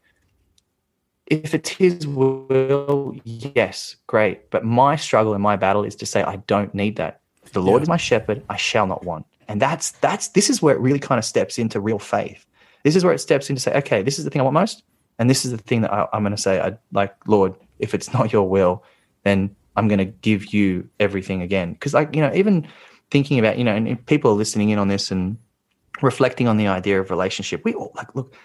S4: if it's his will, yes, great. But my struggle and my battle is to say, I don't need that. The Lord
S3: Yeah.
S4: is my shepherd, I shall not want. And that's that's this is where it really kind of steps into real faith. This is where it steps into say, okay, this is the thing I want most. And this is the thing that I, I'm going to say, I like, Lord, if it's not your will, then I'm going to give you everything again. Because, like, you know, even thinking about, you know, and if people are listening in on this and reflecting on the idea of relationship, we all, like, look,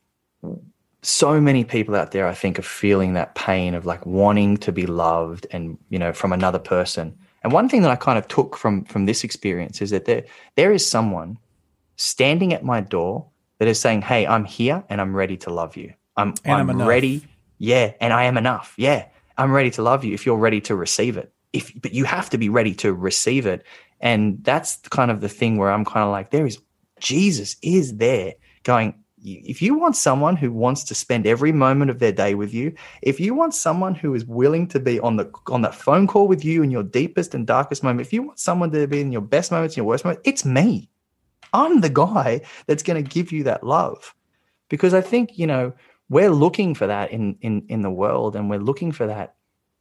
S4: so many people out there, I think, are feeling that pain of, like, wanting to be loved and, you know, from another person. And one thing that I kind of took from from this experience is that there there is someone standing at my door that is saying, hey, I'm here and I'm ready to love you. I'm,
S3: And I'm
S4: I'm
S3: enough.
S4: ready. Yeah. And I am enough. Yeah. I'm ready to love you if you're ready to receive it. If, but you have to be ready to receive it. And that's kind of the thing where I'm kind of like, there is, Jesus is there going, if you want someone who wants to spend every moment of their day with you, if you want someone who is willing to be on the, on that phone call with you in your deepest and darkest moment, if you want someone to be in your best moments, your worst moments, it's me. I'm the guy that's going to give you that love. Because I think, you know, we're looking for that in, in, in the world, and we're looking for that,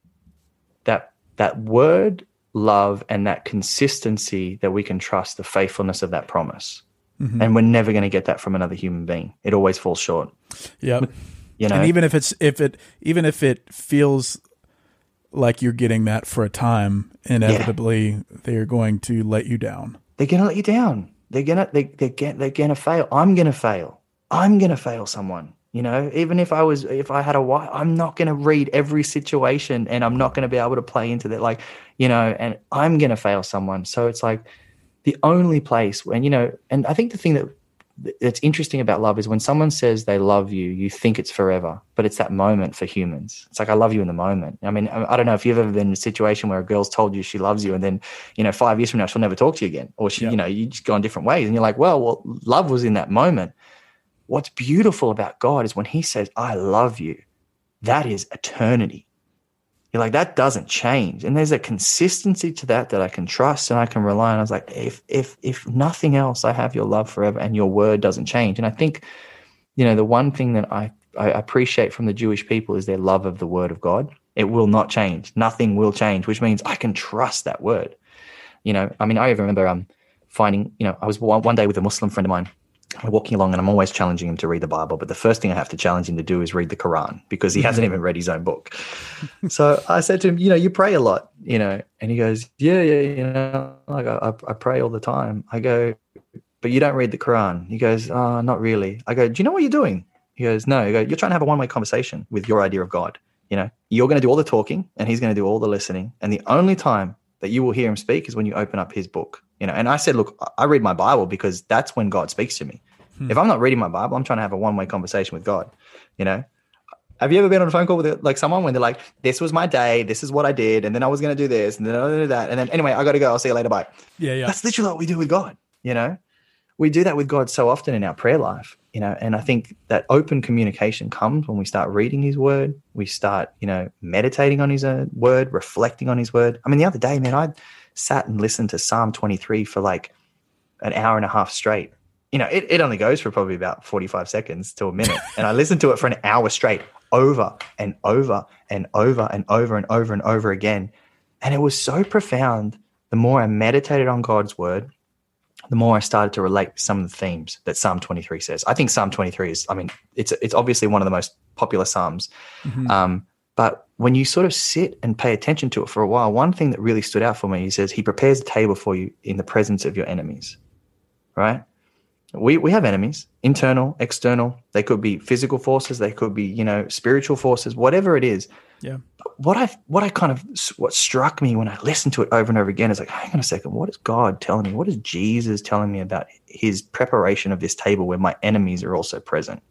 S4: that, that word love and that consistency that we can trust the faithfulness of that promise. Mm-hmm. And we're never going to get that from another human being. It always falls short.
S3: Yep.
S4: You know,
S3: and even if it's, if it, even if it feels like you're getting that for a time, inevitably yeah. they're going to let you down.
S4: They're going to let you down. They're going to, they, they're going they're going to fail. I'm going to fail. I'm going to fail someone. You know, even if I was, if I had a wife, I'm not going to read every situation and I'm not going to be able to play into that. Like, you know, and I'm going to fail someone. So it's like the only place when, you know, and I think the thing that that's interesting about love is when someone says they love you, you think it's forever, but it's that moment for humans. It's like, I love you in the moment. I mean, I don't know if you've ever been in a situation where a girl's told you she loves you and then, you know, five years from now, she'll never talk to you again. Or she, yep. you know, you just go on different ways and you're like, well, well, love was in that moment. What's beautiful about God is when he says, I love you, that is eternity. You're like, that doesn't change. And there's a consistency to that that I can trust and I can rely on. I was like, if if if nothing else, I have your love forever and your word doesn't change. And I think, you know, the one thing that I, I appreciate from the Jewish people is their love of the word of God. It will not change. Nothing will change, which means I can trust that word. You know, I mean, I even remember um, finding, you know, I was one, one day with a Muslim friend of mine we're walking along and I'm always challenging him to read the Bible. But the first thing I have to challenge him to do is read the Quran because he hasn't even read his own book. So I said to him, you know, you pray a lot, you know, and he goes, yeah, yeah, you know, like I, I pray all the time. I go, but you don't read the Quran. He goes, oh, not really. I go, do you know what you're doing? He goes, no. I go, you're trying to have a one-way conversation with your idea of God. You know, you're going to do all the talking and he's going to do all the listening. And the only time that you will hear him speak is when you open up his book. You know, and I said, look, I read my Bible because that's when God speaks to me. Hmm. If I'm not reading my Bible, I'm trying to have a one-way conversation with God. You know, have you ever been on a phone call with like someone when they're like, this was my day, this is what I did, and then I was going to do this, and then I was going to do that, and then anyway, I got to go. I'll see you later. Bye.
S3: Yeah, yeah.
S4: That's literally what we do with God. You know, we do that with God so often in our prayer life. You know, and I think that open communication comes when we start reading his word, we start, you know, meditating on his uh, word, reflecting on his word. I mean, the other day, man, I sat and listened to Psalm twenty-three for like an hour and a half straight. You know, it, it only goes for probably about forty-five seconds to a minute. And I listened to it for an hour straight over and over and over and over and over and over again. And it was so profound. The more I meditated on God's word, the more I started to relate to some of the themes that Psalm twenty-three says. I think Psalm twenty-three is, I mean, it's it's obviously one of the most popular Psalms. Mm-hmm. Um, but when you sort of sit and pay attention to it for a while, one thing that really stood out for me, he says, he prepares a table for you in the presence of your enemies, right? We we have enemies, internal, external. They could be physical forces. They could be, you know, spiritual forces, whatever it is.
S3: Yeah.
S4: What I what I kind of what struck me when I listened to it over and over again is like, hang on a second, what is God telling me? What is Jesus telling me about his preparation of this table where my enemies are also present?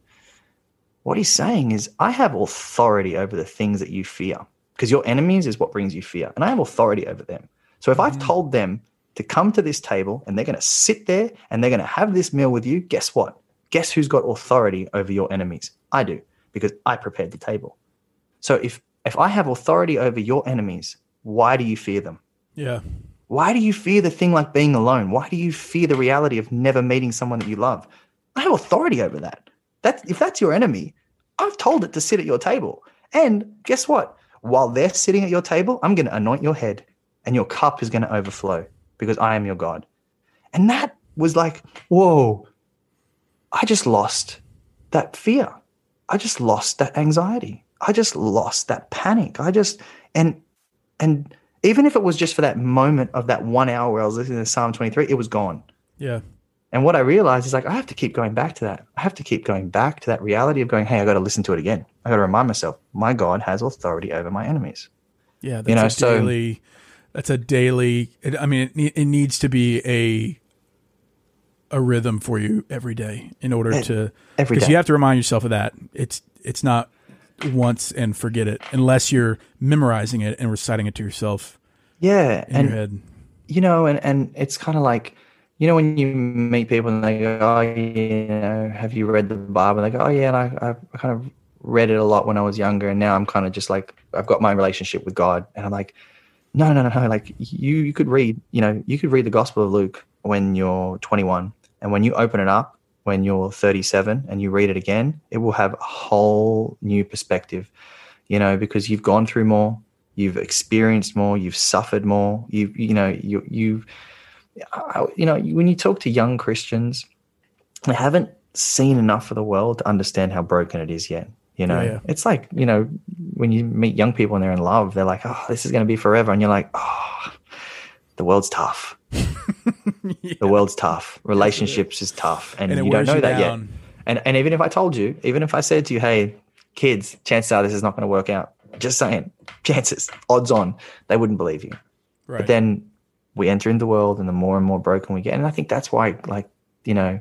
S4: What he's saying is, I have authority over the things that you fear, because your enemies is what brings you fear, and I have authority over them. So if mm-hmm. I've told them to come to this table and they're going to sit there and they're going to have this meal with you, guess what? Guess who's got authority over your enemies? I do, because I prepared the table. So if if I have authority over your enemies, why do you fear them?
S3: Yeah.
S4: Why do you fear the thing like being alone? Why do you fear the reality of never meeting someone that you love? I have authority over that. That's, if that's your enemy, I've told it to sit at your table. And guess what? While they're sitting at your table, I'm going to anoint your head and your cup is going to overflow because I am your God. And that was like, whoa, I just lost that fear. I just lost that anxiety. I just lost that panic. I just, and, and even if it was just for that moment of that one hour where I was listening to Psalm twenty-three, it was gone.
S3: Yeah.
S4: And what I realized is like, I have to keep going back to that. I have to keep going back to that reality of going, hey, I got to listen to it again. I got to remind myself, my God has authority over my enemies.
S3: Yeah. That's
S4: you know,
S3: a
S4: so,
S3: daily, that's a daily, it, I mean, it, it needs to be a, a rhythm for you every day in order it, to,
S4: every
S3: because
S4: day.
S3: you have to remind yourself of that. It's, it's not once and forget it unless you're memorizing it and reciting it to yourself.
S4: Yeah.
S3: In
S4: and,
S3: your head.
S4: You know, and, and it's kind of like, you know, when you meet people and they go, oh, you know, have you read the Bible? And they go, oh, yeah, and I, I kind of read it a lot when I was younger. And now I'm kind of just like, I've got my relationship with God. And I'm like, no, no, no, no. Like you, you could read, you know, you could read the Gospel of Luke when you're twenty-one. And when you open it up, when you're thirty-seven and you read it again, it will have a whole new perspective, you know, because you've gone through more, you've experienced more, you've suffered more, you, you know, you, you've, you know, when you talk to young Christians, they haven't seen enough of the world to understand how broken it is yet. You know,
S3: yeah, yeah.
S4: It's like, you know, when you meet young people and they're in love, they're like, oh, this is going to be forever. And you're like, oh, the world's tough. yeah. The world's tough. Relationships is tough. And, and you don't know you that down. yet. And and even if I told you, even if I said to you, hey, kids, chances are this is not going to work out. Just saying, chances, odds on, they wouldn't believe you.
S3: Right.
S4: But then we enter into the world and the more and more broken we get. And I think that's why, like, you know,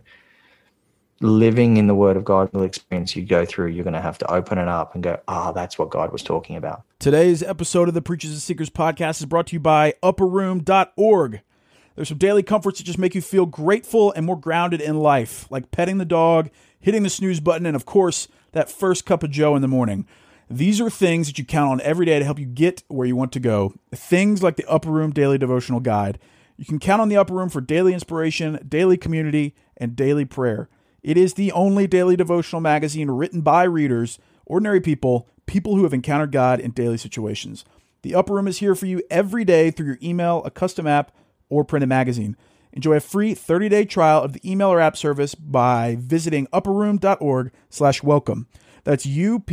S4: living in the Word of God will experience you go through, you're going to have to open it up and go, ah, oh, that's what God was talking about.
S3: Today's episode of the Preachers and Seekers podcast is brought to you by upper room dot org. There's some daily comforts that just make you feel grateful and more grounded in life, like petting the dog, hitting the snooze button, and of course, that first cup of joe in the morning. These are things that you count on every day to help you get where you want to go. Things like the Upper Room Daily Devotional Guide. You can count on the Upper Room for daily inspiration, daily community, and daily prayer. It is the only daily devotional magazine written by readers, ordinary people, people who have encountered God in daily situations. The Upper Room is here for you every day through your email, a custom app, or printed magazine. Enjoy a free thirty-day trial of the email or app service by visiting upperroom.org slash welcome. That's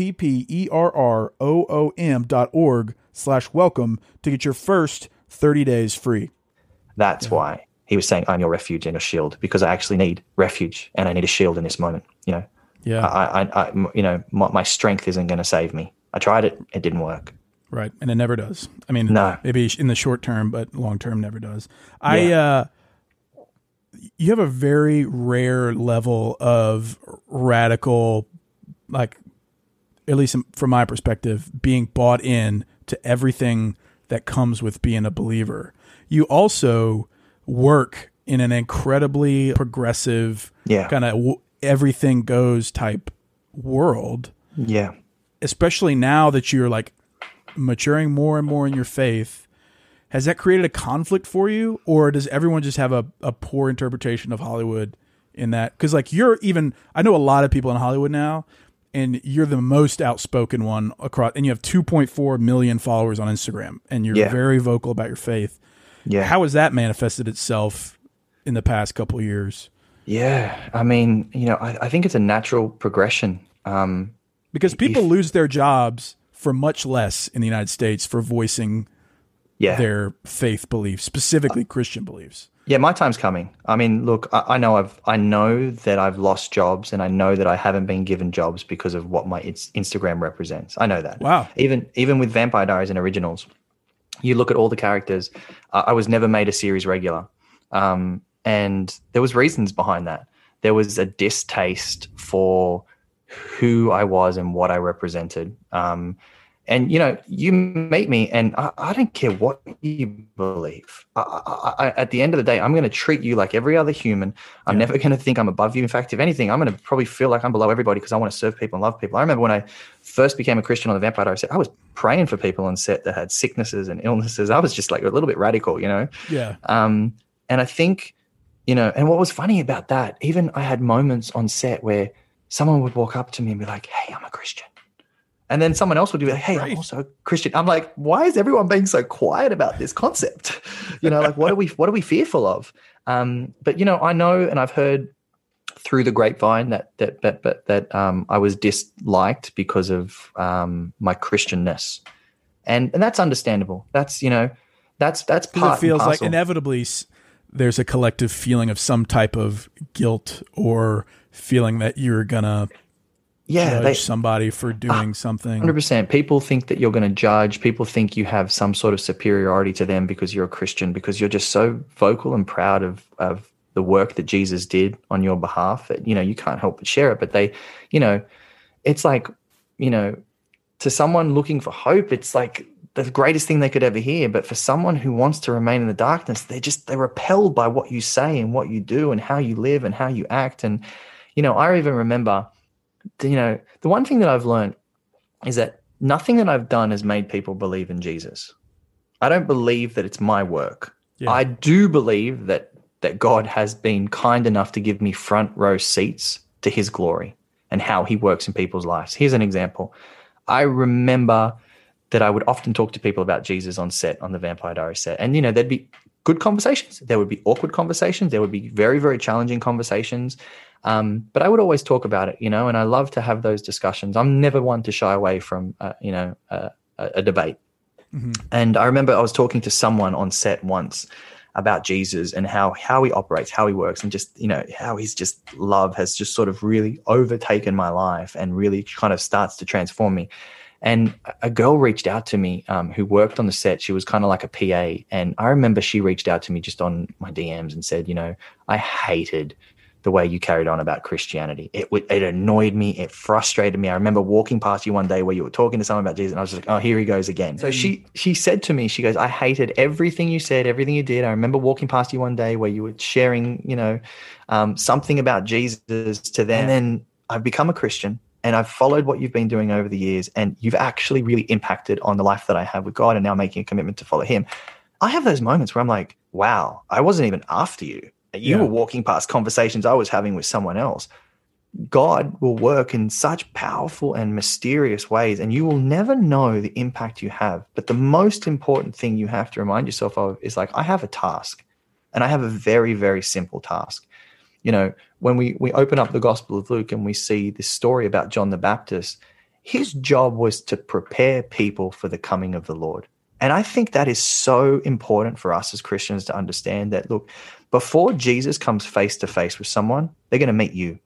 S3: U-P-P-E-R-R-O-O-M dot org slash welcome to get your first thirty days free.
S4: That's yeah. why he was saying, I'm your refuge and your shield, because I actually need refuge and I need a shield in this moment. You know,
S3: yeah.
S4: I, I, I you know, my, my strength isn't going to save me. I tried it. It didn't work.
S3: Right. And it never does. I mean,
S4: no.
S3: maybe in the short term, but long term never does. I, yeah. uh, you have a very rare level of radical, like, at least from my perspective, being bought in to everything that comes with being a believer. You also work in an incredibly progressive,
S4: yeah.
S3: kind of w- everything goes type world.
S4: Yeah.
S3: Especially now that you're like maturing more and more in your faith. Has that created a conflict for you, or does everyone just have a, a poor interpretation of Hollywood in that? Because like you're even, I know a lot of people in Hollywood now, and you're the most outspoken one across, and you have two point four million followers on Instagram, and you're
S4: yeah.
S3: very vocal about your faith.
S4: Yeah.
S3: How has that manifested itself in the past couple of years?
S4: Yeah. I mean, you know, I, I think it's a natural progression. Um,
S3: because people
S4: if,
S3: lose their jobs for much less in the United States for voicing
S4: yeah.
S3: their faith beliefs, specifically uh, Christian beliefs.
S4: Yeah, my time's coming. I mean, look, I, I know I've, I know that I've lost jobs, and I know that I haven't been given jobs because of what my it's, Instagram represents. I know that.
S3: Wow.
S4: Even even with Vampire Diaries and Originals, you look at all the characters. Uh, I was never made a series regular, um, and there was reasons behind that. There was a distaste for who I was and what I represented. Um, And, you know, you meet me and I, I don't care what you believe. I, I, I, at the end of the day, I'm going to treat you like every other human. I'm yeah. never going to think I'm above you. In fact, if anything, I'm going to probably feel like I'm below everybody because I want to serve people and love people. I remember when I first became a Christian on the Vampire Diaries, I was praying for people on set that had sicknesses and illnesses. I was just like a little bit radical, you know?
S3: Yeah.
S4: Um, and I think, you know, and what was funny about that, even I had moments on set where someone would walk up to me and be like, hey, I'm a Christian. And then someone else would be like, hey, right. I'm also a Christian. I'm like, why is everyone being so quiet about this concept? You know, like what are we what are we fearful of? Um, but, you know, I know and I've heard through the grapevine that that that that, that um, I was disliked because of um, my Christianness. And and that's understandable. That's, you know, that's that's part
S3: it feels
S4: and
S3: like inevitably there's a collective feeling of some type of guilt or feeling that you're gonna
S4: yeah,
S3: judge
S4: they,
S3: somebody for doing uh, something.
S4: one hundred percent. People think that you're going to judge. People think you have some sort of superiority to them because you're a Christian, because you're just so vocal and proud of, of the work that Jesus did on your behalf that, you know, you can't help but share it. But they, you know, it's like, you know, to someone looking for hope, it's like the greatest thing they could ever hear. But for someone who wants to remain in the darkness, they just, they're repelled by what you say and what you do and how you live and how you act. And, you know, I even remember, you know, the one thing that I've learned is that nothing that I've done has made people believe in Jesus. I don't believe that it's my work. Yeah. I do believe that that God has been kind enough to give me front row seats to his glory and how he works in people's lives. Here's an example. I remember that I would often talk to people about Jesus on set, on the Vampire Diaries set. And, you know, there'd be good conversations. There would be awkward conversations. There would be very, very challenging conversations. Um, but I would always talk about it, you know, and I love to have those discussions. I'm never one to shy away from, uh, you know, uh, a, a debate. Mm-hmm. And I remember I was talking to someone on set once about Jesus and how, how he operates, how he works, and just, you know, how he's just love has just sort of really overtaken my life and really kind of starts to transform me. And a girl reached out to me um, who worked on the set. She was kind of like a P A. And I remember she reached out to me just on my D Ms and said, you know, I hated the way you carried on about Christianity. It w- it annoyed me. It frustrated me. I remember walking past you one day where you were talking to someone about Jesus, and I was just like, oh, here he goes again. So she she said to me, she goes, I hated everything you said, everything you did. I remember walking past you one day where you were sharing, you know, um, something about Jesus to them. And then I've become a Christian, and I've followed what you've been doing over the years, and you've actually really impacted on the life that I have with God and now making a commitment to follow him. I have those moments where I'm like, wow, I wasn't even after you. You yeah. were walking past conversations I was having with someone else. God will work in such powerful and mysterious ways, and you will never know the impact you have. But the most important thing you have to remind yourself of is like, I have a task. And I have a very, very simple task. You know, when we, we open up the Gospel of Luke and we see this story about John the Baptist, his job was to prepare people for the coming of the Lord. And I think that is so important for us as Christians to understand that, look, before Jesus comes face to face with someone, they're going to meet you.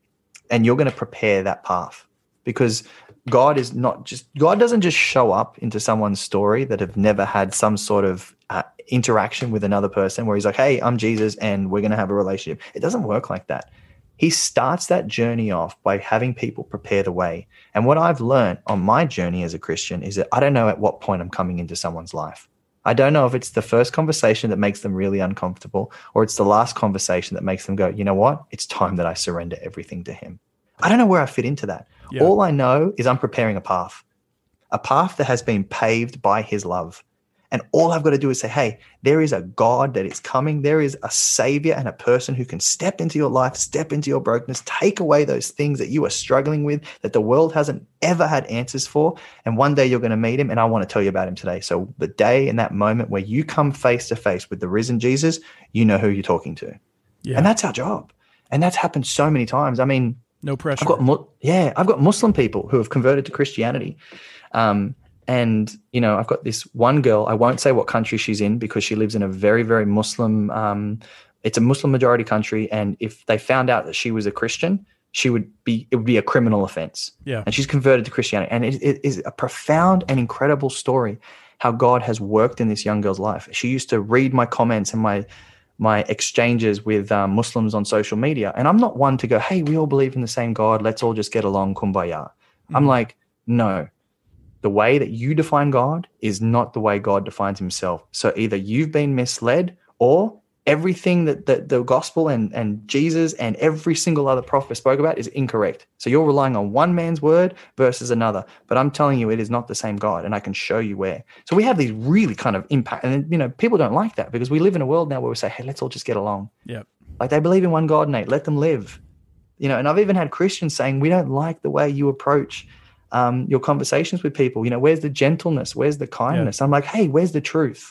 S4: And you're going to prepare that path, because God is not just, God doesn't just show up into someone's story that have never had some sort of uh, interaction with another person where he's like, hey, I'm Jesus and we're going to have a relationship. It doesn't work like that. He starts that journey off by having people prepare the way. And what I've learned on my journey as a Christian is that I don't know at what point I'm coming into someone's life. I don't know if it's the first conversation that makes them really uncomfortable, or it's the last conversation that makes them go, you know what? It's time that I surrender everything to him. I don't know where I fit into that. Yeah. All I know is I'm preparing a path, a path that has been paved by his love. And all I've got to do is say, hey, there is a God that is coming. There is a savior and a person who can step into your life, step into your brokenness, take away those things that you are struggling with, that the world hasn't ever had answers for. And one day you're going to meet him. And I want to tell you about him today. So the day and that moment where you come face to face with the risen Jesus, you know who you're talking to. Yeah. And that's our job. And that's happened so many times. I mean,
S3: no pressure.
S4: I've got, yeah, I've got Muslim people who have converted to Christianity. Um, and, you know, I've got this one girl, I won't say what country she's in because she lives in a very, very Muslim, um, it's a Muslim majority country. And if they found out that she was a Christian, she would be, it would be a criminal offense.
S3: Yeah.
S4: And she's converted to Christianity. And it, it is a profound and incredible story how God has worked in this young girl's life. She used to read my comments and my, my exchanges with um, Muslims on social media. And I'm not one to go, hey, we all believe in the same God. Let's all just get along, kumbaya. Mm-hmm. I'm like, no, the way that you define God is not the way God defines himself. So either you've been misled, or everything that, that the gospel and, and Jesus and every single other prophet spoke about is incorrect. So you're relying on one man's word versus another. But I'm telling you, it is not the same God, and I can show you where. So we have these really kind of impact, and you know, people don't like that because we live in a world now where we say, hey, let's all just get along.
S3: Yeah.
S4: Like they believe in one God, Nate, let them live. You know, and I've even had Christians saying, we don't like the way you approach um, your conversations with people. You know, where's the gentleness? Where's the kindness? Yeah. I'm like, hey, where's the truth?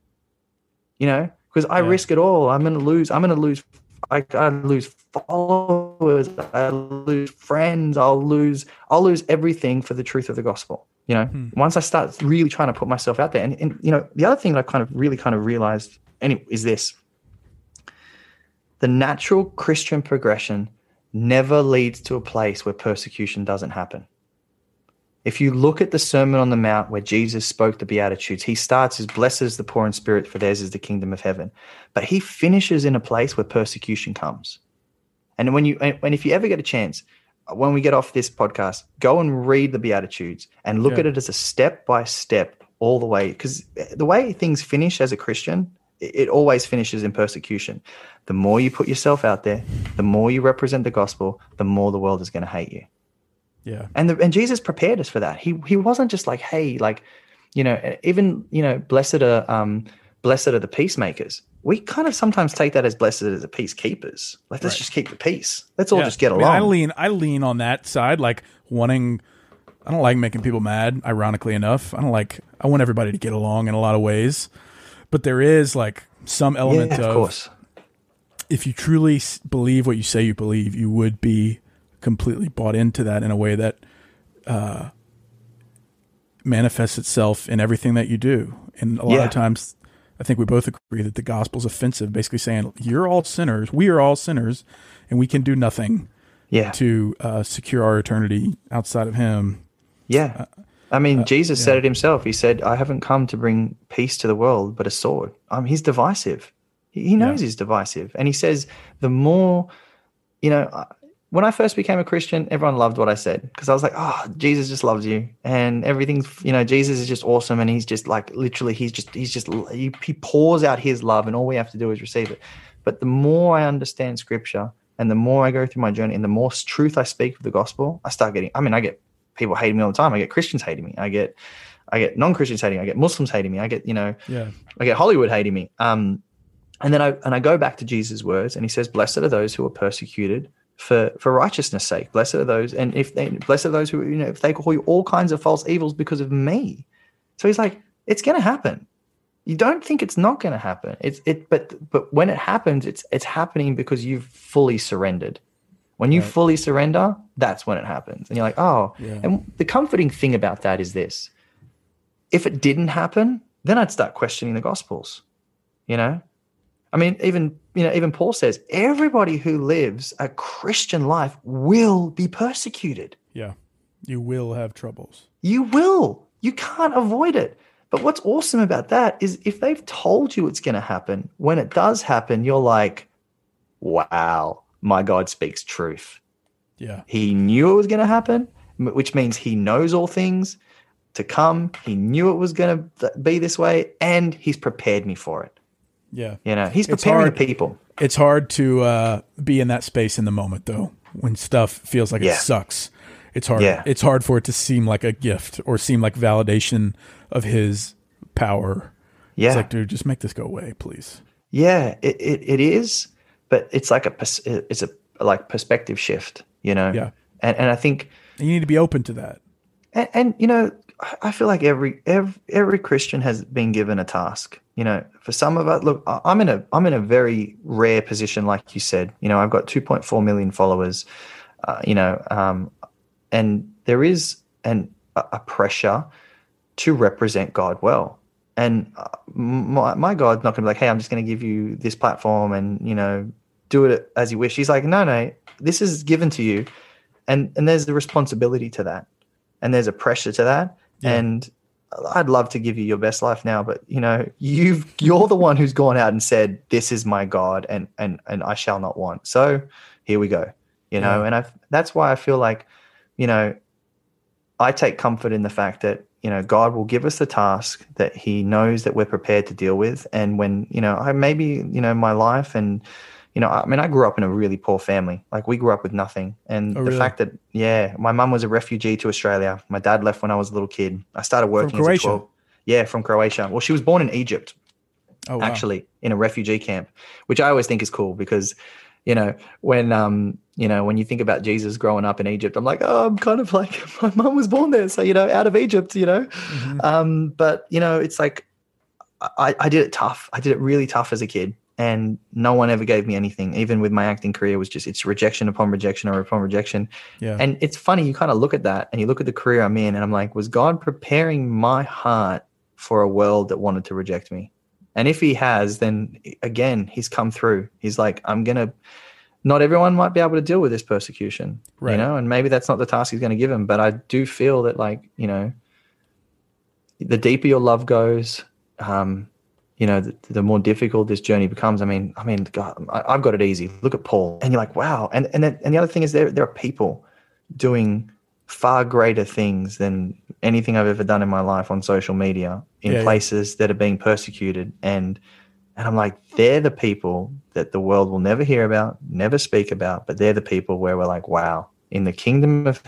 S4: You know, because I yeah. risk it all. I'm going to lose. I'm going to lose. I, I lose followers. I lose friends. I'll lose. I'll lose everything for the truth of the gospel. You know, hmm. once I start really trying to put myself out there, and, and you know, the other thing that I kind of really kind of realized anyway is this: the natural Christian progression never leads to a place where persecution doesn't happen. If you look at the Sermon on the Mount where Jesus spoke the Beatitudes, he starts as blessed is the poor in spirit, for theirs is the kingdom of heaven. But he finishes in a place where persecution comes. And when you, and if you ever get a chance, when we get off this podcast, go and read the Beatitudes and look yeah. at it as a step by step all the way. Because the way things finish as a Christian, it always finishes in persecution. The more you put yourself out there, the more you represent the gospel, the more the world is going to hate you.
S3: Yeah.
S4: And the, and Jesus prepared us for that. He he wasn't just like, hey, like, you know, even, you know, blessed are um blessed are the peacemakers. We kind of sometimes take that as blessed are the peacekeepers. Like, let's right. just keep the peace. Let's all yeah. just get along.
S3: I, mean, I lean I lean on that side, like wanting I don't like making people mad, ironically enough. I don't like I want everybody to get along in a lot of ways. But there is like some element
S4: yeah, of,
S3: of
S4: course.
S3: If you truly believe what you say you believe, you would be completely bought into that in a way that uh, manifests itself in everything that you do. And a lot
S4: yeah.
S3: of times, I think we both agree that the gospel's offensive, basically saying you're all sinners, we are all sinners, and we can do nothing
S4: yeah.
S3: to uh, secure our eternity outside of him.
S4: Yeah. I mean,
S3: uh,
S4: Jesus
S3: yeah.
S4: said it himself. He said, I haven't come to bring peace to the world, but a sword. Um, he's divisive. He, he knows yeah. he's divisive. And he says, the more, you know, when I first became a Christian, everyone loved what I said because I was like, oh, Jesus just loves you and everything's, you know, Jesus is just awesome. And he's just like, literally, he's just, he's just, he, he pours out his love and all we have to do is receive it. But the more I understand scripture and the more I go through my journey and the more truth I speak of the gospel, I start getting, I mean, I get people hating me all the time. I get Christians hating me. I get, I get non-Christians hating me. I get Muslims hating me. I get, you know,
S3: yeah.
S4: I get Hollywood hating me. Um, and then I, and I go back to Jesus' words and he says, blessed are those who are persecuted for for righteousness' sake. Blessed are those, and if they blessed are those who, you know, if they call you all kinds of false evils because of me. So he's like, it's going to happen. You don't think it's not going to happen. It's it, but but when it happens, it's it's happening because you've fully surrendered. When you
S3: right.
S4: fully surrender, that's when it happens, and you're like, oh.
S3: Yeah.
S4: And the comforting thing about that is this: if it didn't happen, then I'd start questioning the Gospels. You know, I mean, even you know, even Paul says everybody who lives a Christian life will be persecuted.
S3: Yeah, you will have troubles.
S4: You will. You can't avoid it. But what's awesome about that is if they've told you it's going to happen, when it does happen, you're like, wow, my God speaks truth.
S3: Yeah.
S4: He knew it was going to happen, which means he knows all things to come. He knew it was going to be this way, and he's prepared me for it.
S3: Yeah.
S4: You know, he's
S3: It's
S4: preparing
S3: hard-
S4: the people.
S3: It's hard to uh, be in that space in the moment, though, when stuff feels like
S4: Yeah.
S3: it sucks. It's hard.
S4: Yeah.
S3: It's hard for it to seem like a gift or seem like validation of his power.
S4: Yeah.
S3: It's like, dude, just make this go away, please.
S4: Yeah, it, it, it is, but it's like a pers- it's a like perspective shift, you know.
S3: Yeah.
S4: And and I think
S3: And you need to be open to that.
S4: and, and you know, I feel like every every every Christian has been given a task. You know, for some of us, look, I- I'm in a I'm in a very rare position, like you said. You know, I've got two point four million followers. Uh, you know, um, and there is an a, a pressure to represent God well. And uh, my, my God's not going to be like, hey, I'm just going to give you this platform and, you know, do it as you wish. He's like, no, no, this is given to you. And and there's the responsibility to that. And there's a pressure to that.
S3: Yeah.
S4: And I'd love to give you your best life now, but, you know, you've, you're the one who's gone out and said, this is my God and, and, and I shall not want. So here we go, you know,
S3: Yeah.
S4: and I that's why I feel like, you know, I take comfort in the fact that, you know, God will give us the task that he knows that we're prepared to deal with. And when, you know, I maybe, you know, my life and, you know, I mean, I grew up in a really poor family. Like we grew up with nothing. And
S3: Oh,
S4: the
S3: really?
S4: fact that, yeah, my mum was a refugee to Australia. My dad left when I was a little kid. I started working as a
S3: Croatia?
S4: twelve. Yeah, from Croatia. Well, she was born in Egypt,
S3: Oh, wow.
S4: actually, in a refugee camp, which I always think is cool because, you know, when, um, you know, when you think about Jesus growing up in Egypt, I'm like, oh, I'm kind of like, my mum was born there. So, you know, out of Egypt, you know,
S3: Mhm.
S4: um, but, you know, it's like, I, I did it tough. I did it really tough as a kid. And no one ever gave me anything. Even with my acting career, it was just, it's rejection upon rejection or upon rejection.
S3: Yeah.
S4: And it's funny, you kind of look at that and you look at the career I'm in and I'm like, was God preparing my heart for a world that wanted to reject me? And if he has, then again, he's come through. He's like, I'm going to, not everyone might be able to deal with this persecution,
S3: Right.
S4: you know, and maybe that's not the task he's going to give him. But I do feel that, like, you know, the deeper your love goes, um, you know, the, the more difficult this journey becomes. I mean, I mean, God, I, I've got it easy. Look at Paul, and you're like, wow. And and then, and the other thing is, there there are people doing far greater things than anything I've ever done in my life on social media in
S3: Yeah, yeah.
S4: places that are being persecuted. And and I'm like, they're the people that the world will never hear about, never speak about, but they're the people where we're like, wow, in the kingdom of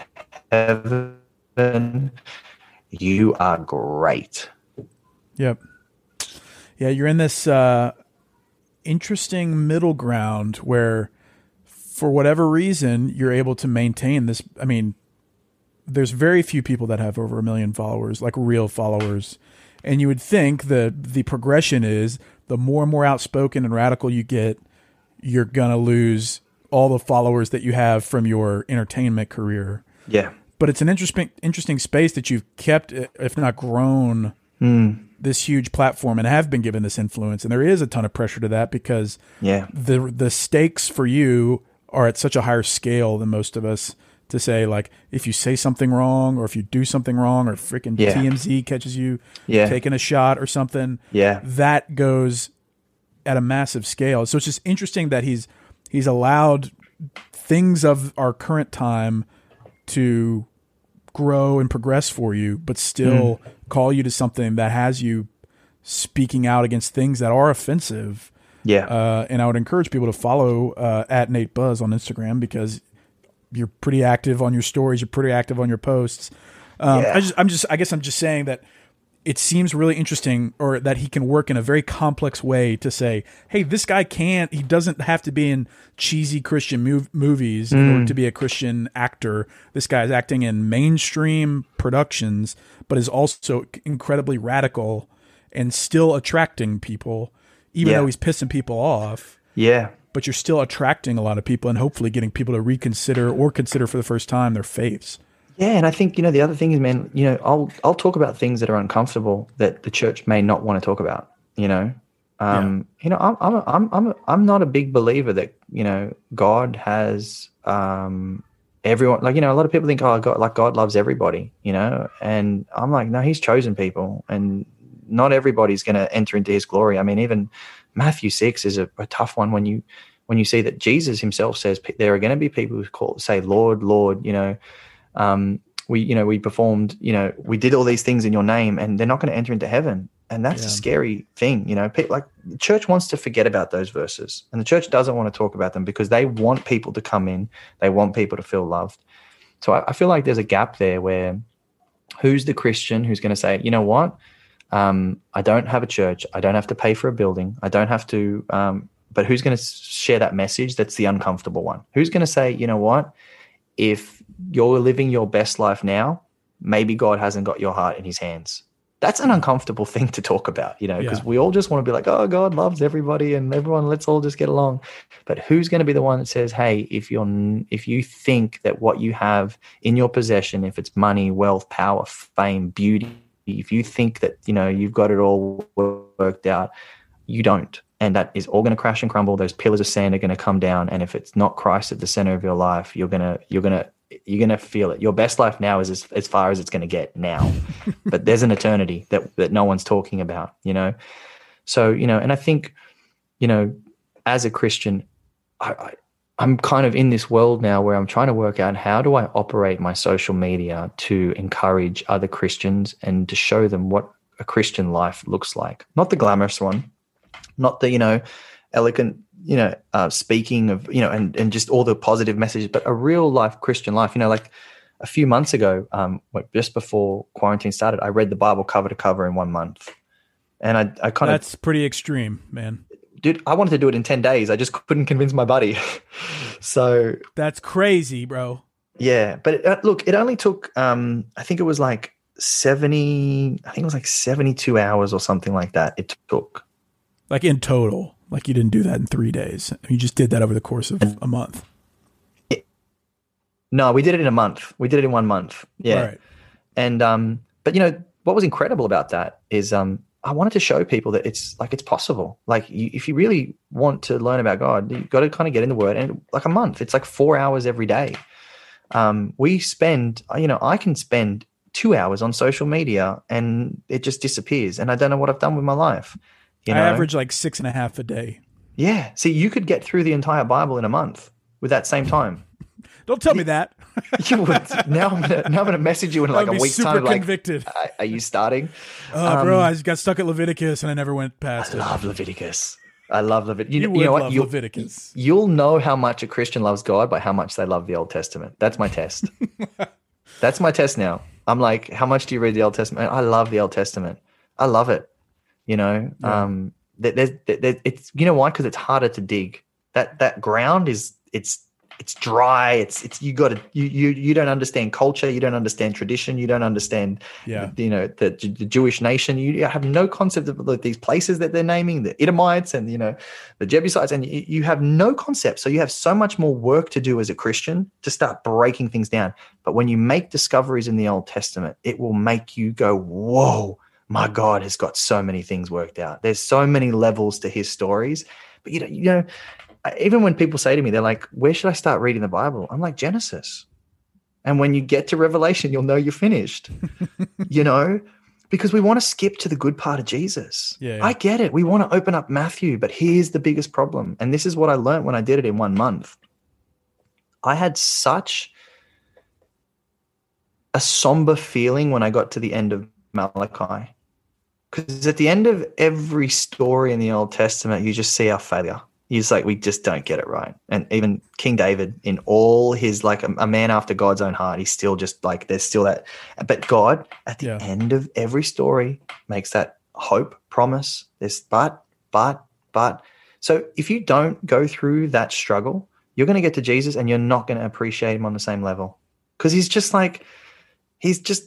S4: heaven, you are great.
S3: Yep. Yeah, you're in this uh, interesting middle ground where, for whatever reason, you're able to maintain this. I mean, there's very few people that have over a million followers, like real followers. And you would think that the progression is the more and more outspoken and radical you get, you're going to lose all the followers that you have from your entertainment career.
S4: Yeah.
S3: But it's an interesting, interesting space that you've kept, if not grown,
S4: Mm.
S3: this huge platform and have been given this influence. And there is a ton of pressure to that because
S4: Yeah.
S3: the the stakes for you are at such a higher scale than most of us to say, like, if you say something wrong or if you do something wrong or freaking
S4: Yeah.
S3: T M Z catches you
S4: Yeah.
S3: taking a shot or something,
S4: Yeah.
S3: that goes at a massive scale. So it's just interesting that he's he's allowed things of our current time to grow and progress for you, but still mm. call you to something that has you speaking out against things that are offensive.
S4: Yeah.
S3: Uh, and I would encourage people to follow uh, at Nate Buzz on Instagram because you're pretty active on your stories. You're pretty active on your posts. Um,
S4: Yeah.
S3: I just, I'm just, I guess I'm just saying that it seems really interesting, or that he can work in a very complex way to say, hey, this guy can't, he doesn't have to be in cheesy Christian mov- movies in
S4: Mm.
S3: order to be a Christian actor. This guy is acting in mainstream productions, but is also incredibly radical and still attracting people, even
S4: Yeah.
S3: though he's pissing people off.
S4: Yeah.
S3: But you're still attracting a lot of people and hopefully getting people to reconsider or consider for the first time their faiths.
S4: Yeah, and I think, you know, the other thing is, man, you know, I'll I'll talk about things that are uncomfortable that the church may not want to talk about, you know. Um, yeah. You know, I'm I'm I'm I'm I'm not a big believer that, you know, God has um everyone, like, you know, a lot of people think, oh, God, like God loves everybody, you know, and I'm like, no, he's chosen people, and not everybody's going to enter into his glory. I mean, even Matthew six is a, a tough one when you when you see that Jesus himself says there are going to be people who call say, Lord, Lord, you know, um, we, you know, we performed, you know, we did all these things in your name, and they're not going to enter into heaven. And that's yeah. a scary thing, you know. People, like, the church wants to forget about those verses, and the church doesn't want to talk about them because they want people to come in. They want people to feel loved. So I, I feel like there's a gap there where who's the Christian who's going to say, you know what, um, I don't have a church. I don't have to pay for a building. I don't have to, um, but who's going to share that message that's the uncomfortable one? Who's going to say, you know what, if you're living your best life now, maybe God hasn't got your heart in his hands. That's an uncomfortable thing to talk about, you know, because yeah. we all just want to be like, oh, God loves everybody and everyone, let's all just get along. But who's going to be the one that says, hey, if you're, if you think that what you have in your possession, if it's money, wealth, power, fame, beauty, if you think that, you know, you've got it all worked out, you don't. And that is all going to crash and crumble. Those pillars of sand are going to come down. And if it's not Christ at the center of your life, you're going to, you're going to, you're going to feel it. Your best life now is as, as far as it's going to get now, but there's an eternity that, that no one's talking about, you know? So, you know, and I think, you know, as a Christian, I, I, I'm kind of in this world now where I'm trying to work out, how do I operate my social media to encourage other Christians and to show them what a Christian life looks like? Not the glamorous one, not the, you know, elegant, you know, uh, speaking of, you know, and, and just all the positive messages, but a real life Christian life. You know, like a few months ago, um, just before quarantine started, I read the Bible cover to cover in one month. And I, I kind of,
S3: that's pretty extreme, man.
S4: Dude, I wanted to do it in ten days. I just couldn't convince my buddy. So
S3: that's crazy, bro.
S4: Yeah. But it, uh, look, it only took, um, I think it was like seventy, I think it was like seventy-two hours or something like that. It took.
S3: Like in total. Like you didn't do that in three days. You just did that over the course of a month.
S4: It, no, we did it in a month. We did it in one month. Yeah. Right. And, um, but you know, what was incredible about that is, um, I wanted to show people that it's like, it's possible. Like you, if you really want to learn about God, you've got to kind of get in the word, and like a month, it's like four hours every day. Um, we spend, you know, I can spend two hours on social media and it just disappears. And I don't know what I've done with my life. You know?
S3: I average like six and a half a day.
S4: Yeah. See, you could get through the entire Bible in a month with that same time.
S3: Don't tell me that.
S4: You would. Now I'm gonna now I'm gonna message you in like a week's
S3: super
S4: time.
S3: Convicted.
S4: Like, are you starting?
S3: Oh,
S4: um,
S3: bro, I just got stuck at Leviticus and I never went past
S4: I
S3: it.
S4: I love Leviticus. I love Leviticus.
S3: You,
S4: You,
S3: you,
S4: you know
S3: would
S4: what?
S3: love
S4: You'll,
S3: Leviticus.
S4: You'll know how much a Christian loves God by how much they love the Old Testament. That's my test. That's my test now. I'm like, how much do you read the Old Testament? I love the Old Testament. I love it. You know, yeah. um, there's, there's, it's you know why? Because it's harder to dig. That that ground is it's it's dry. It's it's you got to you you you don't understand culture. You don't understand tradition. You don't understand.
S3: Yeah.
S4: You know the the Jewish nation. You have no concept of these places that they're naming, the Edomites and you know the Jebusites, and you, you have no concept. So you have so much more work to do as a Christian to start breaking things down. But when you make discoveries in the Old Testament, it will make you go, whoa. My God has got so many things worked out. There's so many levels to his stories. But, you know, you know, even when people say to me, they're like, where should I start reading the Bible? I'm like, Genesis. And when you get to Revelation, you'll know you're finished, you know, because we want to skip to the good part of Jesus.
S3: Yeah, yeah.
S4: I get it. We want to open up Matthew, but here's the biggest problem. And this is what I learned when I did it in one month. I had such a somber feeling when I got to the end of Malachi. Because at the end of every story in the Old Testament, you just see our failure. He's like, we just don't get it right. And even King David, in all his, like a, a man after God's own heart, he's still just like, there's still that. But God, at the
S3: yeah.
S4: end of every story, makes that hope, promise. There's but, but, but. So if you don't go through that struggle, you're going to get to Jesus and you're not going to appreciate him on the same level. Because he's just like, he's just,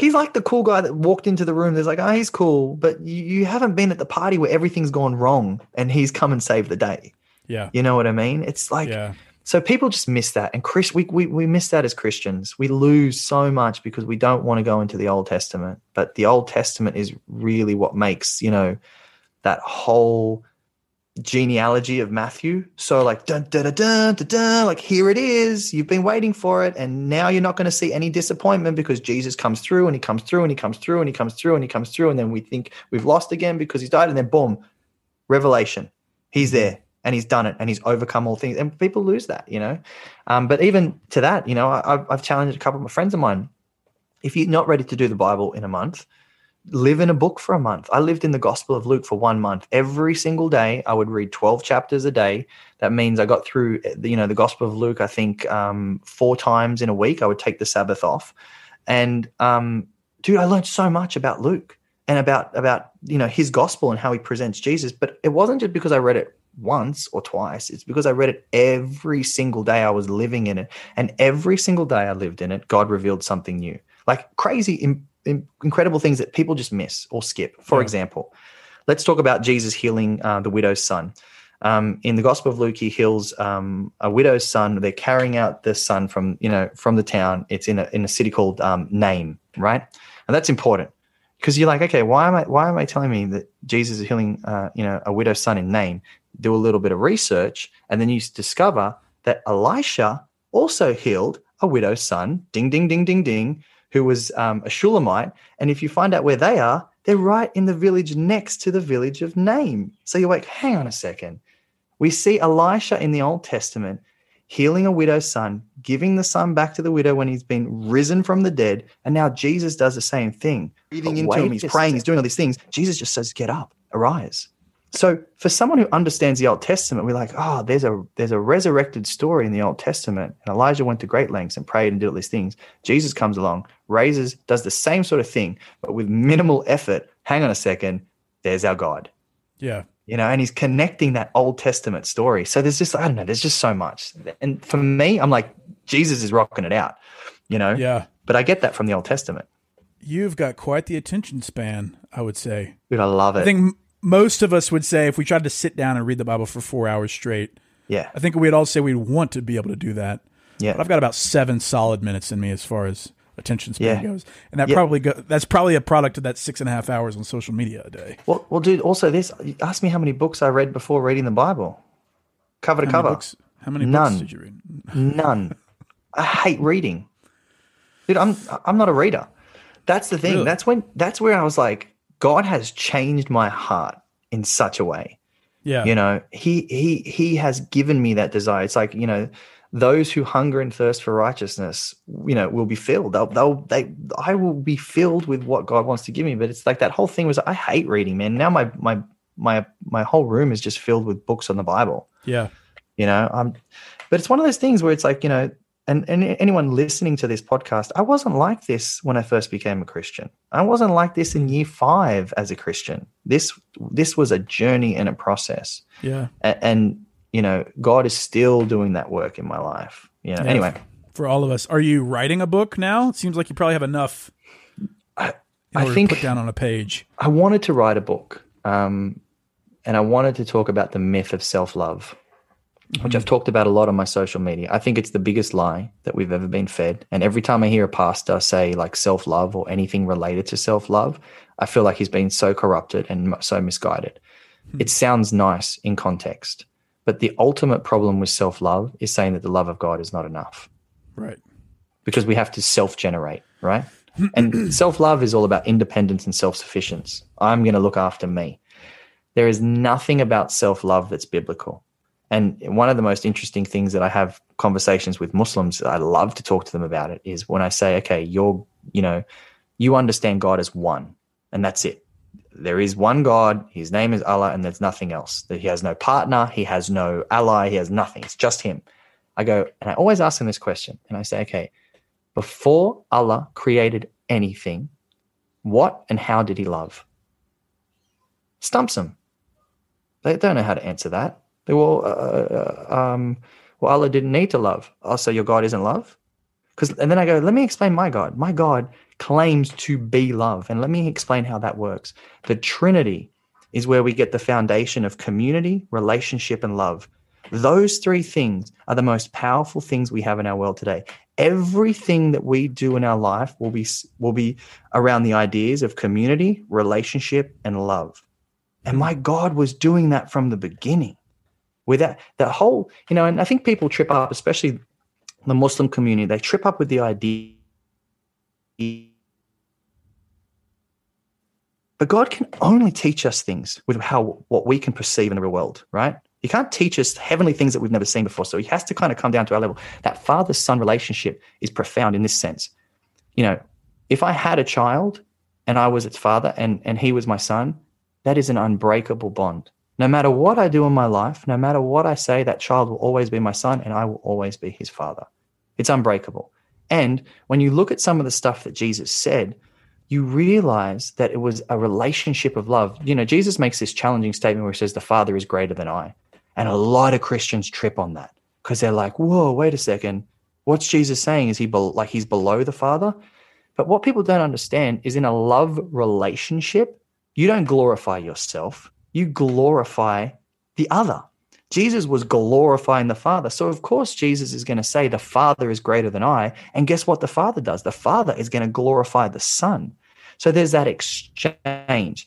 S4: He's like the cool guy that walked into the room. There's like, oh, he's cool, but you, you haven't been at the party where everything's gone wrong and he's come and saved the day.
S3: Yeah.
S4: You know what I mean? It's like,
S3: yeah.
S4: So people just miss that. And Chris, we, we, we miss that as Christians. We lose so much because we don't want to go into the Old Testament. But the Old Testament is really what makes, you know, that whole genealogy of Matthew. So like, dun, dun, dun, dun, dun, dun, like, here it is. You've been waiting for it. And now you're not going to see any disappointment because Jesus comes through and he comes through and he comes through and he comes through and he comes through. And then we think we've lost again because he's died. And then boom, revelation. He's there and he's done it and he's overcome all things. And people lose that, you know. Um, but even to that, you know, I, I've challenged a couple of my friends of mine. If you're not ready to do the Bible in a month, live in a book for a month. I lived in the Gospel of Luke for one month. Every single day, I would read twelve chapters a day. That means I got through, you know, the Gospel of Luke, I think um, four times in a week. I would take the Sabbath off. And, um, dude, I learned so much about Luke and about, about, you know, his gospel and how he presents Jesus. But it wasn't just because I read it once or twice. It's because I read it every single day I was living in it. And every single day I lived in it, God revealed something new. Like crazy in, in, incredible things that people just miss or skip. For yeah. example, let's talk about Jesus healing uh, the widow's son. Um, in the Gospel of Luke, he heals um, a widow's son. They're carrying out the son from, you know, from the town. It's in a in a city called um, Nain, right? And that's important because you're like, okay, why am I why am I telling me that Jesus is healing, uh, you know, a widow's son in Nain? Do a little bit of research, and then you discover that Elisha also healed a widow's son. Ding, ding, ding, ding, ding. Who was um, a Shulamite. And if you find out where they are, they're right in the village next to the village of Nain. So you're like, hang on a second. We see Elisha in the Old Testament healing a widow's son, giving the son back to the widow when he's been risen from the dead. And now Jesus does the same thing. Breathing into him, he's praying, he's doing all these things. Jesus just says, get up, arise. So for someone who understands the Old Testament, we're like, oh, there's a there's a resurrected story in the Old Testament. And Elijah went to great lengths and prayed and did all these things. Jesus comes along, raises, does the same sort of thing, but with minimal effort. Hang on a second, there's our God.
S3: Yeah.
S4: You know, and he's connecting that Old Testament story. So there's just, I don't know, there's just so much. And for me, I'm like, Jesus is rocking it out, you know?
S3: Yeah.
S4: But I get that from the Old Testament.
S3: You've got quite the attention span, I would say.
S4: Dude, I love it.
S3: I think most of us would say if we tried to sit down and read the Bible for four hours straight,
S4: yeah,
S3: I think we'd all say we'd want to be able to do that.
S4: Yeah,
S3: but I've got about seven solid minutes in me as far as attention span
S4: yeah.
S3: goes, and that
S4: yeah.
S3: probably go, that's probably a product of that six and a half hours on social media a day.
S4: Well, well, dude. Also, this ask me how many books I read before reading the Bible, cover to
S3: how
S4: cover.
S3: Many books, how many
S4: None.
S3: books did you read?
S4: None. I hate reading, dude. I'm I'm not a reader. That's the thing.
S3: Really?
S4: That's when. That's where I was like, God has changed my heart in such a way.
S3: Yeah.
S4: You know, he he he has given me that desire. It's like, you know, those who hunger and thirst for righteousness, you know, will be filled. They'll they'll they I will be filled with what God wants to give me. But it's like that whole thing was, I hate reading, man. Now my my my my whole room is just filled with books on the Bible.
S3: Yeah.
S4: You know, um, but it's one of those things where it's like, you know, and, and anyone listening to this podcast, I wasn't like this when I first became a Christian. I wasn't like this in year five as a Christian. This this was a journey and a process.
S3: Yeah.
S4: And, and you know, God is still doing that work in my life. You know,
S3: yeah,
S4: anyway.
S3: For all of us. Are you writing a book now? It seems like you probably have enough
S4: I,
S3: in order
S4: I think
S3: to put down on a page.
S4: I wanted to write a book. Um, and I wanted to talk about the myth of self-love, which I've talked about a lot on my social media. I think it's the biggest lie that we've ever been fed. And every time I hear a pastor say like self-love or anything related to self-love, I feel like he's been so corrupted and so misguided. Hmm. It sounds nice in context, but the ultimate problem with self-love is saying that the love of God is not enough.
S3: Right.
S4: Because we have to self-generate, right? And self-love is all about independence and self-sufficiency. I'm going to look after me. There is nothing about self-love that's biblical. And one of the most interesting things that I have conversations with Muslims that I love to talk to them about it is when I say, okay, you're, you know, you understand God as one, and that's it. There is one God, his name is Allah, and there's nothing else. That he has no partner, he has no ally, he has nothing. It's just him. I go, and I always ask them this question, and I say, okay, before Allah created anything, what and how did he love? Stumps them. They don't know how to answer that. They, well, uh, um, well, Allah didn't need to love. Oh, so your God isn't love? Because, and then I go, let me explain my God. My God claims to be love. And let me explain how that works. The Trinity is where we get the foundation of community, relationship, and love. Those three things are the most powerful things we have in our world today. Everything that we do in our life will be will be around the ideas of community, relationship, and love. And my God was doing that from the beginning. With that, that whole, you know, and I think people trip up, especially the Muslim community, they trip up with the idea. But God can only teach us things with how what we can perceive in the real world, right? He can't teach us heavenly things that we've never seen before. So he has to kind of come down to our level. That father-son relationship is profound in this sense. You know, if I had a child and I was its father and, and he was my son, that is an unbreakable bond. No matter what I do in my life, no matter what I say, that child will always be my son and I will always be his father. It's unbreakable. And when you look at some of the stuff that Jesus said, you realize that it was a relationship of love. You know, Jesus makes this challenging statement where he says, the Father is greater than I. And a lot of Christians trip on that because they're like, whoa, wait a second. What's Jesus saying? Is he be- like he's below the Father? But what people don't understand is in a love relationship, you don't glorify yourself. You glorify the other. Jesus was glorifying the Father. So, of course, Jesus is going to say the Father is greater than I. And guess what the Father does? The Father is going to glorify the Son. So there's that exchange.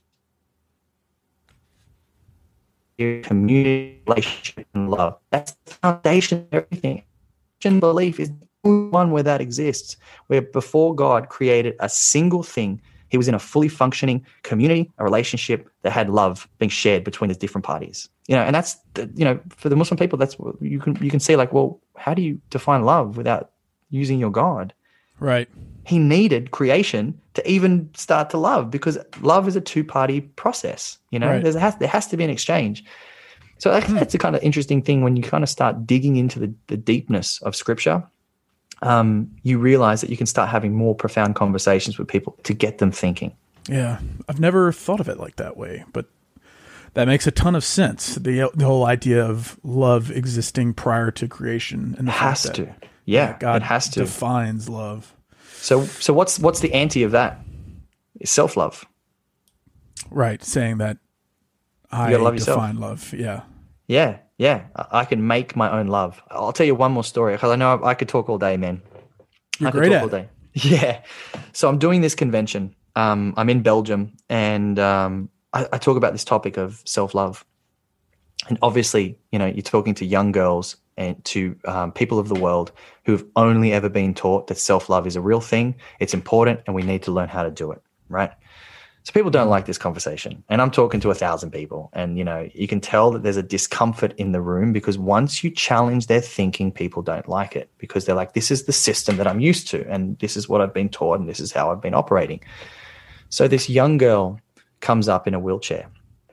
S4: Community, relationship, and love. That's the foundation of everything. Christian belief is the only one where that exists, where before God created a single thing, he was in a fully functioning community, a relationship that had love being shared between the different parties. You know, and that's, the, you know, for the Muslim people, that's what you can you can see like, well, how do you define love without using your God?
S3: Right.
S4: He needed creation to even start to love because love is a two-party process. You know,
S3: right.
S4: There's, has, there has to be an exchange. So I think that's a kind of interesting thing when you kind of start digging into the, the deepness of Scripture. Um, you realize that you can start having more profound conversations with people to get them thinking.
S3: Yeah, I've never thought of it like that way, but that makes a ton of sense. The the whole idea of love existing prior to creation, and the
S4: it has
S3: fact
S4: to,
S3: that,
S4: yeah,
S3: yeah, God
S4: it has to
S3: defines love.
S4: So, so what's what's the anti of that? It's self-love,
S3: right? Saying that I
S4: you gotta love
S3: define
S4: yourself.
S3: love. Yeah,
S4: yeah, yeah. I, I can make my own love. I'll tell you one more story because I know I, I could talk all day, man.
S3: You're
S4: I could
S3: great
S4: talk
S3: at
S4: all day. Yeah. So I'm doing this convention. Um, I'm in Belgium, and um, I, I talk about this topic of self-love. And obviously, you know, you're talking to young girls and to um, people of the world who've only ever been taught that self-love is a real thing, it's important, and we need to learn how to do it, right? So people don't like this conversation. And I'm talking to a thousand people, and, you know, you can tell that there's a discomfort in the room because once you challenge their thinking, people don't like it because they're like, this is the system that I'm used to, and this is what I've been taught, and this is how I've been operating. So this young girl comes up in a wheelchair.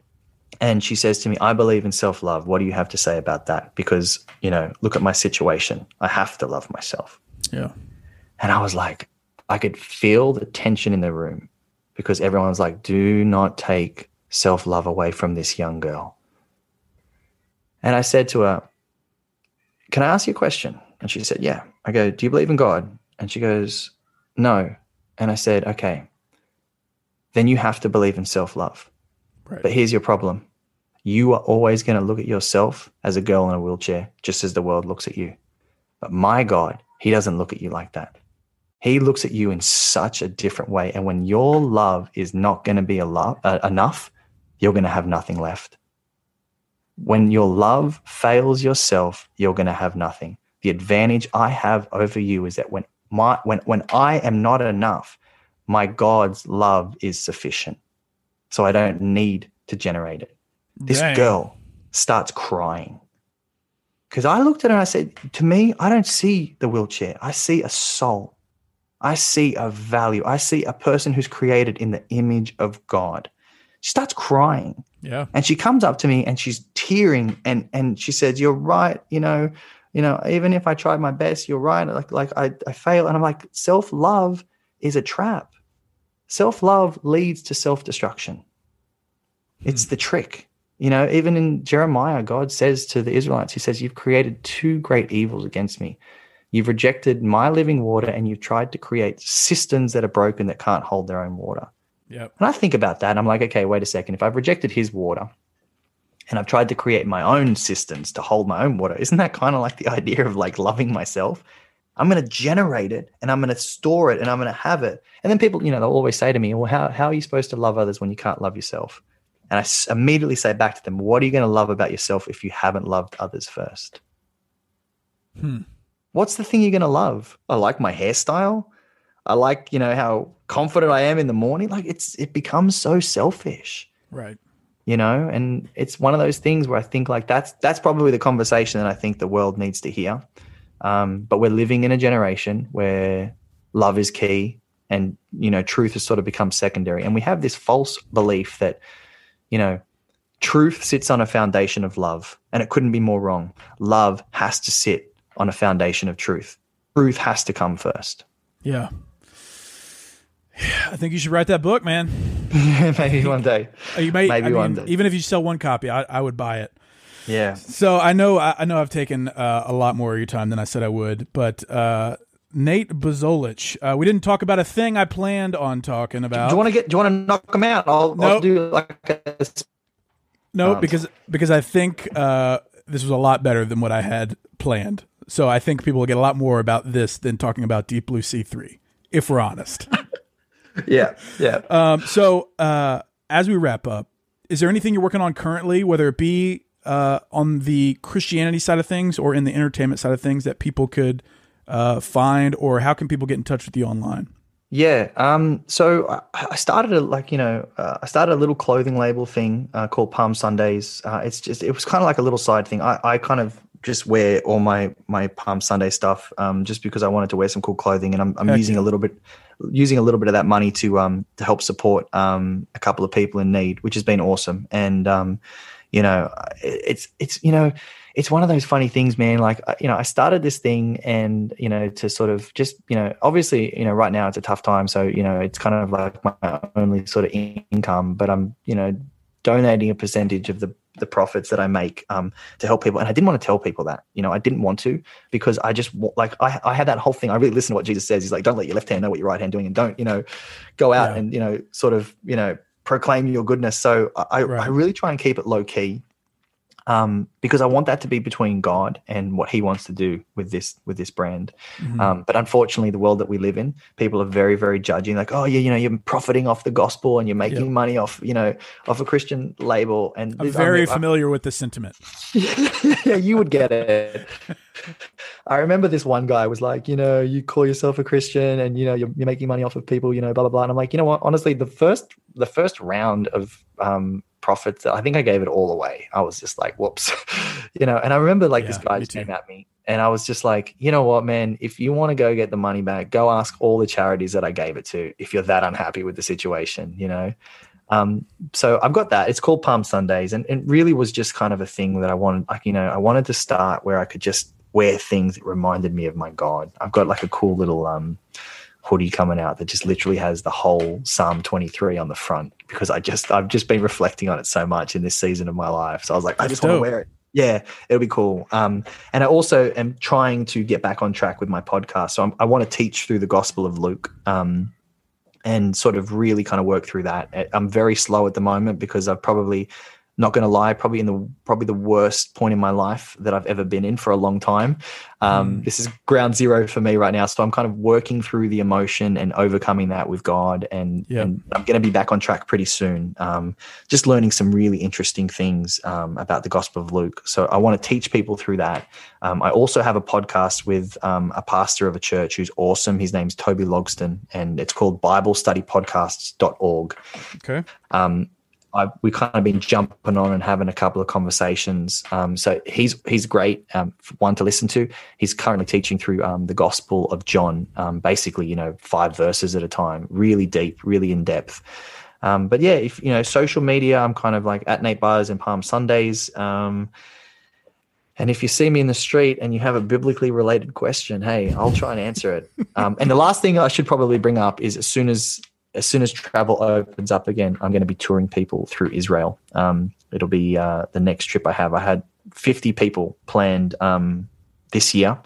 S4: And she says to me, I believe in self-love. What do you have to say about that? Because, you know, look at my situation. I have to love myself.
S3: yeah.
S4: And I was like, I could feel the tension in the room because everyone's like, do not take self-love away from this young girl. And I said to her, can I ask you a question? And she said, yeah. I go, do you believe in God? And she goes, no. And I said, okay, then you have to believe in self-love.
S3: Right.
S4: But here's your problem. You are always going to look at yourself as a girl in a wheelchair, just as the world looks at you. But my God, he doesn't look at you like that. He looks at you in such a different way. And when your love is not going to be a love, uh, enough, you're going to have nothing left. When your love fails yourself, you're going to have nothing. The advantage I have over you is that when my when when I am not enough, my God's love is sufficient. So I don't need to generate it. This
S3: Dang.
S4: girl starts crying. Because I looked at her and I said, to me, I don't see the wheelchair. I see a soul. I see a value. I see a person who's created in the image of God. She starts crying.
S3: Yeah.
S4: And she comes up to me and she's tearing and and she says, you're right, you know, you know, even if I tried my best, you're right. Like, like I, I fail. And I'm like, self-love is a trap. Self-love leads to self-destruction. It's the trick. You know, even in Jeremiah, God says to the Israelites, he says, you've created two great evils against me. You've rejected my living water, and you've tried to create cisterns that are broken that can't hold their own water.
S3: Yep.
S4: And I think about that, and I'm like, okay, wait a second. If I've rejected his water and I've tried to create my own cisterns to hold my own water, isn't that kind of like the idea of like loving myself? I'm going to generate it, and I'm going to store it, and I'm going to have it. And then people, you know, they'll always say to me, well, how, how are you supposed to love others when you can't love yourself? And I s- immediately say back to them, what are you going to love about yourself if you haven't loved others first?
S3: Hmm.
S4: What's the thing you're going to love? I like my hairstyle. I like, you know, how confident I am in the morning. Like it's, it becomes so selfish,
S3: Right.
S4: you know, and it's one of those things where I think like that's, that's probably the conversation that I think the world needs to hear. Um, but we're living in a generation where love is key, and, you know, truth has sort of become secondary. And we have this false belief that, you know, truth sits on a foundation of love, and it couldn't be more wrong. Love has to sit on a foundation of truth. Truth has to come first.
S3: Yeah. I think you should write that book, man.
S4: Maybe one day.
S3: You may,
S4: Maybe
S3: I mean,
S4: one day.
S3: Even if you sell one copy, I, I would buy it.
S4: Yeah.
S3: So I know I, I know I've taken uh, a lot more of your time than I said I would, but uh, Nate Bozulich, uh, we didn't talk about a thing I planned on talking about.
S4: Do you want to get? Do you want to knock them out? I'll,
S3: Nope.
S4: I'll do like a.
S3: No,
S4: Um,
S3: because because I think uh, this was a lot better than what I had planned. So I think people will get a lot more about this than talking about Deep Blue Sea three, if we're honest.
S4: Yeah. Yeah.
S3: um, so uh, as we wrap up, is there anything you're working on currently, whether it be uh, on the Christianity side of things or in the entertainment side of things, that people could uh, find, or how can people get in touch with you online?
S4: Yeah. Um, so I, I started a like, you know, uh, I started a little clothing label thing uh, called Palm Sundays. Uh, it's just, it was kind of like a little side thing. I, I kind of just wear all my, my Palm Sunday stuff um, just because I wanted to wear some cool clothing, and I'm, I'm
S3: Heck
S4: using
S3: yeah.
S4: a little bit, using a little bit of that money to, um, to help support um, a couple of people in need, which has been awesome. And, um, you know, it's, it's, you know, it's one of those funny things, man. Like, you know, I started this thing, and, you know, to sort of just, you know, obviously, you know, right now it's a tough time. So, you know, it's kind of like my only sort of income, but I'm, you know, donating a percentage of the, the profits that I make um, to help people. And I didn't want to tell people that, you know, I didn't want to, because I just like, I, I had that whole thing. I really listen to what Jesus says. He's like, don't let your left hand know what your right hand doing, and don't, you know, go out
S3: Yeah.
S4: and, you know, sort of, you know, proclaim your goodness. So I,
S3: Right.
S4: I really try and keep it low key. Um, because I want that to be between God and what He wants to do with this with this brand.
S3: Mm-hmm.
S4: Um, but unfortunately, the world that we live in, people are very, very judging. Like, oh, yeah, you know, you're profiting off the gospel, and you're making
S3: Yep.
S4: money off, you know, off a Christian label. And
S3: I'm
S4: this-
S3: very
S4: I mean,
S3: familiar with the sentiment.
S4: yeah, you would get it. I remember this one guy was like, you know, you call yourself a Christian, and, you know, you're, you're making money off of people, you know, blah, blah, blah. And I'm like, you know what? Honestly, the first the first round of um, profits, I think I gave it all away. I was just like, whoops, you know. And I remember like this
S3: Yeah,
S4: guy
S3: me
S4: just
S3: too.
S4: came at me, and I was just like, you know what, man, if you want to go get the money back, go ask all the charities that I gave it to, if you're that unhappy with the situation, you know. Um, so I've got that. It's called Palm Sundays, and it really was just kind of a thing that I wanted, like, you know, I wanted to start where I could just wear things that reminded me of my God. I've got like a cool little um, hoodie coming out that just literally has the whole Psalm twenty-three on the front, because I just, I've just been reflecting on it so much in this season of my life. So I was like, I
S3: That's
S4: just want to
S3: dope.
S4: wear it. Yeah, it'll be cool. Um, and I also am trying to get back on track with my podcast. So I'm, I want to teach through the Gospel of Luke. Um, and sort of really kind of work through that. I'm very slow at the moment because I've probably, not going to lie, probably in the probably the worst point in my life that I've ever been in for a long time. Um,
S3: Mm.
S4: This is ground zero for me right now. So I'm kind of working through the emotion and overcoming that with God. And,
S3: Yep.
S4: and I'm going to be back on track pretty soon. Um, just learning some really interesting things um, about the Gospel of Luke. So I want to teach people through that. Um, I also have a podcast with um, a pastor of a church who's awesome. His name's Toby Logston, and it's called bible study podcasts dot org.
S3: Okay.
S4: Um, I, we kind of been jumping on and having a couple of conversations. Um, so he's he's great, um, one to listen to. He's currently teaching through um, the Gospel of John, um, basically, you know, five verses at a time, really deep, really in depth. Um, but yeah, if you know, social media, I'm kind of like at Nate Byers and Palm Sundays. Um, and if you see me in the street and you have a biblically related question, hey, I'll try and answer it. Um, and the last thing I should probably bring up is as soon as As soon as travel opens up again, I'm going to be touring people through Israel. Um, it'll be uh, the next trip I have. I had fifty people planned um, this year,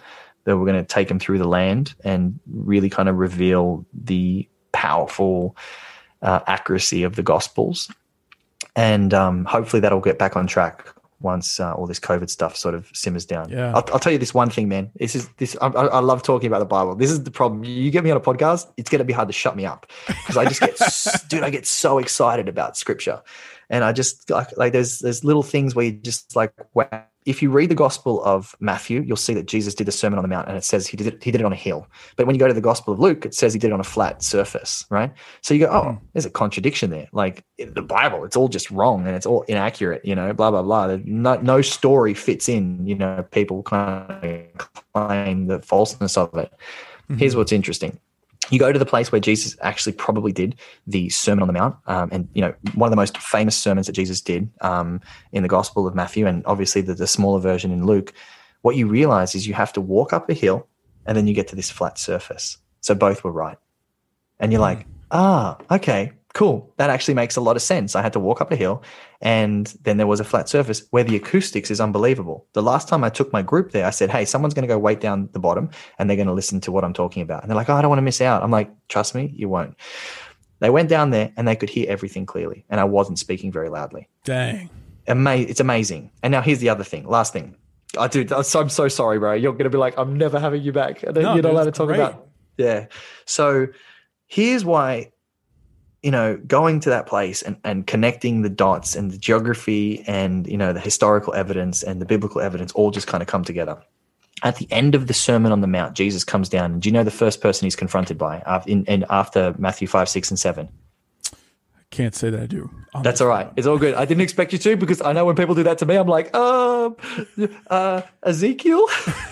S4: that were going to take him through the land and really kind of reveal the powerful uh, accuracy of the Gospels. And um, hopefully that'll get back on track once uh, all this COVID stuff sort of simmers down.
S3: Yeah.
S4: I'll, I'll tell you this one thing, man. This is this. I, I love talking about the Bible. This is the problem. You get me on a podcast, it's going to be hard to shut me up because I just get, dude, I get so excited about Scripture, and I just like like there's there's little things where you just like, wow. If you read the Gospel of Matthew, you'll see that Jesus did the Sermon on the Mount, and it says he did it, he did it on a hill. But when you go to the Gospel of Luke, it says he did it on a flat surface, right? So you go, oh, mm. there's a contradiction there. Like in the Bible, it's all just wrong and it's all inaccurate, you know, blah, blah, blah. No, no story fits in, you know, people kind of claim the falseness of it. Mm-hmm. Here's what's interesting. You go to the place where Jesus actually probably did the Sermon on the Mount, um, and you know one of the most famous sermons that Jesus did um, in the Gospel of Matthew, and obviously the, the smaller version in Luke. What you realize is you have to walk up a hill, and then you get to this flat surface. So both were right, and you're mm. like, ah, okay, cool. That actually makes a lot of sense. I had to walk up a hill, and then there was a flat surface where the acoustics is unbelievable. The last time I took my group there, I said, hey, someone's going to go wait down the bottom and they're going to listen to what I'm talking about. And they're like, oh, I don't want to miss out. I'm like, trust me, you won't. They went down there and they could hear everything clearly. And I wasn't speaking very loudly.
S3: Dang.
S4: Ama- it's amazing. And now here's the other thing. Last thing. I do. I'm so, I'm so sorry, bro. You're going to be like, I'm never having you back. And then
S3: no,
S4: you're not
S3: dude,
S4: allowed to talk
S3: great.
S4: about. Yeah. So here's why, you know, going to that place and, and connecting the dots and the geography and, you know, the historical evidence and the biblical evidence all just kind of come together. At the end of the Sermon on the Mount, Jesus comes down, and do you know the first person he's confronted by in, in after Matthew five, six, and seven?
S3: I can't say that I do.
S4: I'm That's all right. It's all good. I didn't expect you to, because I know when people do that to me, I'm like, um, uh, Ezekiel?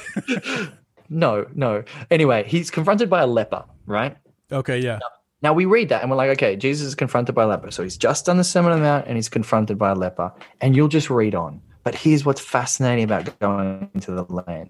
S4: no, no. Anyway, he's confronted by a leper, right?
S3: Okay, yeah.
S4: Now we read that and we're like, okay, Jesus is confronted by a leper. So he's just done the Sermon on the Mount and he's confronted by a leper, and you'll just read on. But here's what's fascinating about going into the land.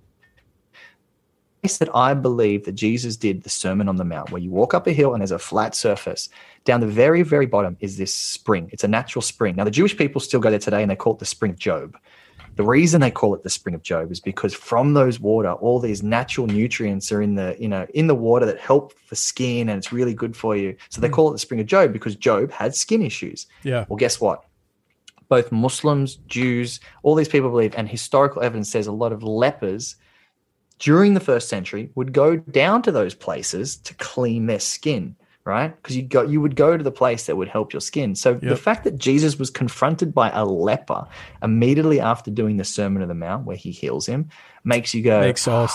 S4: It's that I believe that Jesus did the Sermon on the Mount, where you walk up a hill and there's a flat surface. Down the very, very bottom is this spring. It's a natural spring. Now the Jewish people still go there today and they call it the Spring of Job. The reason they call it the Spring of Job is because from those water, all these natural nutrients are in the, you know, in the water that help the skin, and it's really good for you. So they mm. call it the Spring of Job because Job had skin issues.
S3: Yeah.
S4: Well, guess what? Both Muslims, Jews, all these people believe, and historical evidence says a lot of lepers during the first century would go down to those places to clean their skin. Right? Because you go, you would go to the place that would help your skin. So yep. the fact that Jesus was confronted by a leper immediately after doing the Sermon on the Mount, where he heals him, makes you go,
S3: makes sense.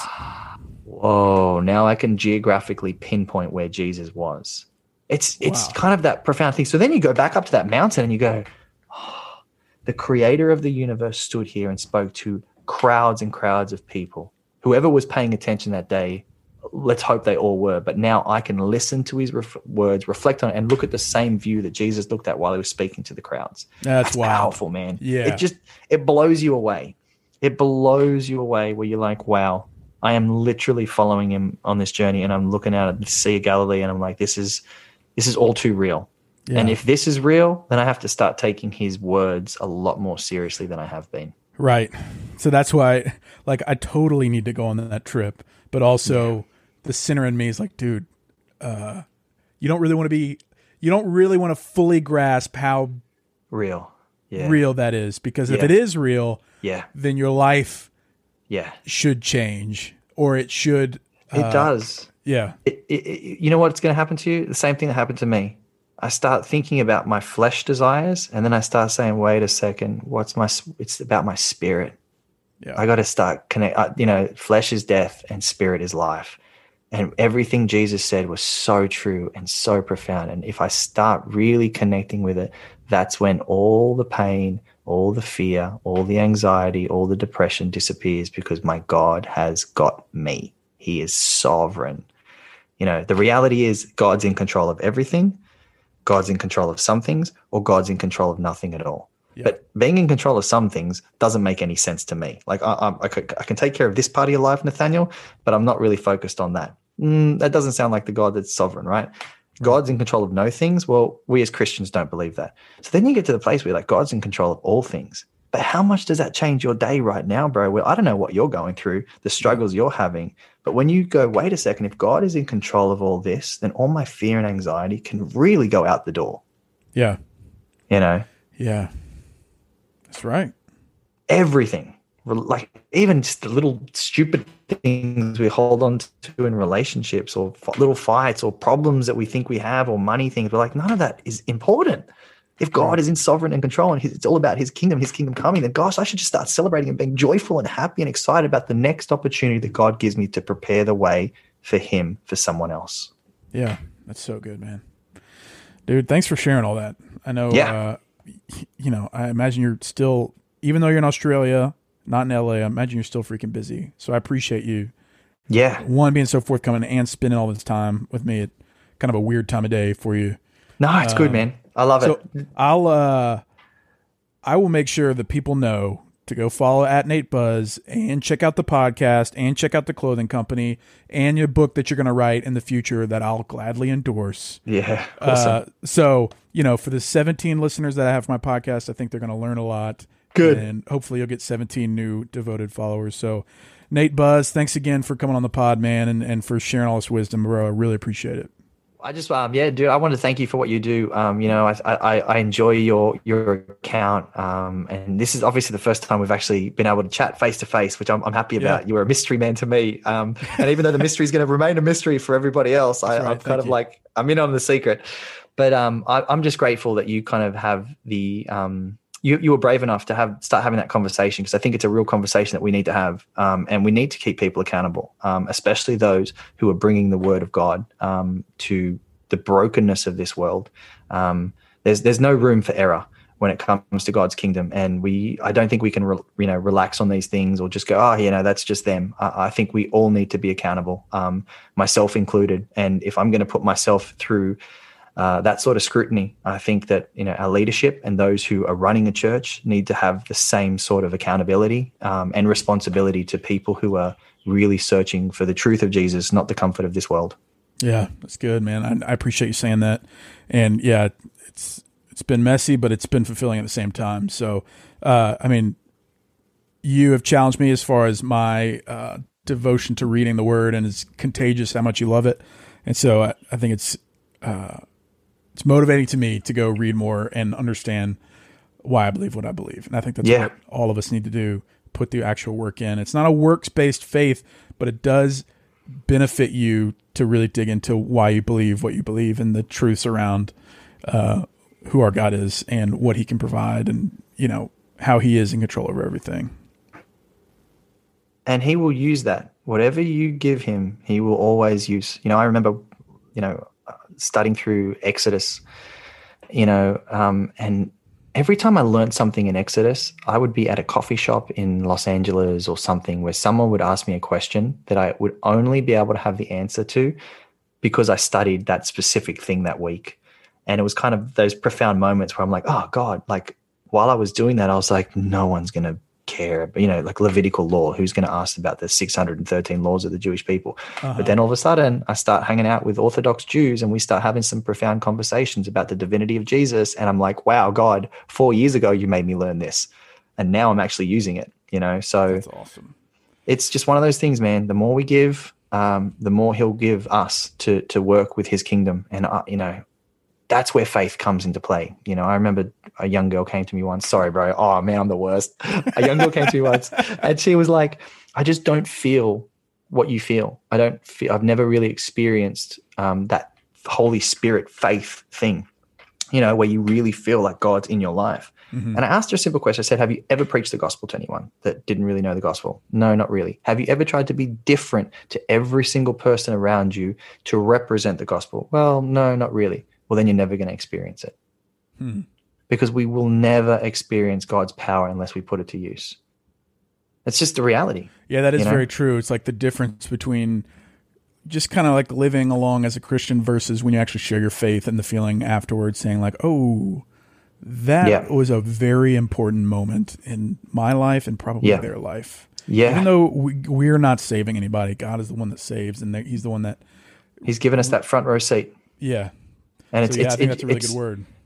S4: Whoa, now I can geographically pinpoint where Jesus was. It's it's wow. kind of that profound thing. So then you go back up to that mountain and you go, oh, the creator of the universe stood here and spoke to crowds and crowds of people. Whoever was paying attention that day, let's hope they all were. But now I can listen to his ref- words, reflect on it, and look at the same view that Jesus looked at while he was speaking to the crowds.
S3: That's,
S4: That's
S3: wow.
S4: powerful, man.
S3: Yeah.
S4: It just, it blows you away. It blows you away where you're like, wow, I am literally following him on this journey, and I'm looking out at the Sea of Galilee, and I'm like, this is, this is all too real. Yeah. And if this is real, then I have to start taking his words a lot more seriously than I have been.
S3: Right. So that's why, like, I totally need to go on that trip, but also... Yeah. The sinner in me is like, dude, uh, you don't really want to be, you don't really want to fully grasp how
S4: real, yeah.
S3: real that is. Because if
S4: yeah.
S3: it is real,
S4: yeah,
S3: then your life
S4: yeah.
S3: should change, or it should.
S4: It
S3: uh,
S4: does.
S3: Yeah.
S4: It, it, it, you know what's going to happen to you? The same thing that happened to me. I start thinking about my flesh desires, and then I start saying, wait a second, what's my, it's about my spirit.
S3: Yeah.
S4: I got to start connect, uh, you know, flesh is death and spirit is life. And everything Jesus said was so true and so profound. And if I start really connecting with it, that's when all the pain, all the fear, all the anxiety, all the depression disappears, because my God has got me. He is sovereign. You know, the reality is God's in control of everything. God's in control of some things, or God's in control of nothing at all. Yeah. But being in control of some things doesn't make any sense to me. Like I, I, I can take care of this part of your life, Nathaniel, but I'm not really focused on that. Mm, that doesn't sound like the God that's sovereign, right? God's in control of no things. Well, we as Christians don't believe that. So then you get to the place where like God's in control of all things. But how much does that change your day right now, bro? Well, I don't know what you're going through, the struggles you're having. But when you go, wait a second, if God is in control of all this, then all my fear and anxiety can really go out the door.
S3: Yeah.
S4: You know?
S3: Yeah. That's right.
S4: Everything. Like even just the little stupid things we hold on to in relationships, or f- little fights or problems that we think we have, or money things. We're like, none of that is important. If God is in sovereign and control and it's all about his kingdom, his kingdom coming, then gosh, I should just start celebrating and being joyful and happy and excited about the next opportunity that God gives me to prepare the way for him, for someone else.
S3: Yeah, that's so good, man. Dude, thanks for sharing all that. I know,
S4: yeah.
S3: uh, you know, I imagine you're still, even though you're in Australia, not in L A, I imagine you're still freaking busy. So I appreciate you.
S4: Yeah.
S3: One, being so forthcoming and spending all this time with me at kind of a weird time of day for you.
S4: No, it's um, good, man. I love
S3: so
S4: it.
S3: I'll, uh, I will make sure that people know to go follow at Nate Buzz and check out the podcast and check out the clothing company and your book that you're going to write in the future that I'll gladly endorse.
S4: Yeah. Awesome.
S3: Uh, so, you know, for the seventeen listeners that I have for my podcast, I think they're going to learn a lot.
S4: Good.
S3: And hopefully you'll get seventeen new devoted followers. So Nate Buzz, thanks again for coming on the pod, man, and, and for sharing all this wisdom, bro. I really appreciate it.
S4: I just, um, yeah, dude, I want to thank you for what you do. Um, you know, I, I, I enjoy your, your account. Um, and this is obviously the first time we've actually been able to chat face to face, which I'm, I'm happy about. Yeah. You were a mystery man to me. Um, and even though the mystery is going to remain a mystery for everybody else, I, right, I'm kind of you. like, I'm in on the secret, but, um, I, I'm just grateful that you kind of have the, um, You, you were brave enough to have start having that conversation, because I think it's a real conversation that we need to have, um, and we need to keep people accountable, um, especially those who are bringing the word of God um, to the brokenness of this world. Um, there's there's no room for error when it comes to God's kingdom, and we I don't think we can re, you know relax on these things or just go, oh, you know, that's just them. I, I think we all need to be accountable, um, myself included. And if I'm going to put myself through Uh, that sort of scrutiny, I think that, you know, our leadership and those who are running a church need to have the same sort of accountability um, and responsibility to people who are really searching for the truth of Jesus, not the comfort of this world.
S3: Yeah, that's good, man. I, I appreciate you saying that. And yeah, it's it's been messy, but it's been fulfilling at the same time. So, uh, I mean, you have challenged me as far as my uh, devotion to reading the Word, and it's contagious how much you love it. And so I, I think it's uh, it's motivating to me to go read more and understand why I believe what I believe. And I think that's yeah. what all of us need to do, put the actual work in. It's not a works-based faith, but it does benefit you to really dig into why you believe what you believe and the truths around uh, who our God is and what he can provide, and, you know, how he is in control over everything.
S4: And he will use that. Whatever you give him, he will always use. You know, I remember, you know, studying through Exodus, you know, um, and every time I learned something in Exodus, I would be at a coffee shop in Los Angeles or something where someone would ask me a question that I would only be able to have the answer to because I studied that specific thing that week. And it was kind of those profound moments where I'm like, oh God, like while I was doing that, I was like, no one's going to care, but you know, like Levitical law, who's going to ask about the six hundred thirteen laws of the Jewish people? Uh-huh. But then all of a sudden I start hanging out with Orthodox Jews and we start having some profound conversations about the divinity of Jesus. And I'm like, wow, God, four years ago, you made me learn this. And now I'm actually using it, you know? So
S3: that's awesome.
S4: It's just one of those things, man. The more we give, um, the more he'll give us to, to work with his kingdom. And, uh, you know, that's where faith comes into play. You know, I remember a young girl came to me once. Sorry, bro. Oh man, I'm the worst. A young girl came to me once and she was like, I just don't feel what you feel. I don't feel, I've never really experienced um, that Holy Spirit faith thing, you know, where you really feel like God's in your life. Mm-hmm. And I asked her a simple question. I said, have you ever preached the gospel to anyone that didn't really know the gospel? No, not really. Have you ever tried to be different to every single person around you to represent the gospel? Well, no, not really. Well, then you're never going to experience it. Hmm. Because we will never experience God's power unless we put it to use. It's just the reality.
S3: Yeah, that is
S4: you know?
S3: very true. It's like the difference between just kind of like living along as a Christian versus when you actually share your faith and the feeling afterwards saying like, oh, that yeah. was a very important moment in my life and probably
S4: yeah.
S3: their life.
S4: Yeah.
S3: Even though we, we're not saving anybody, God is the one that saves, and he's the one that...
S4: He's given us that front row seat.
S3: Yeah.
S4: And it's,
S3: so, yeah,
S4: it's,
S3: I think
S4: it,
S3: that's a really
S4: it's,
S3: good word.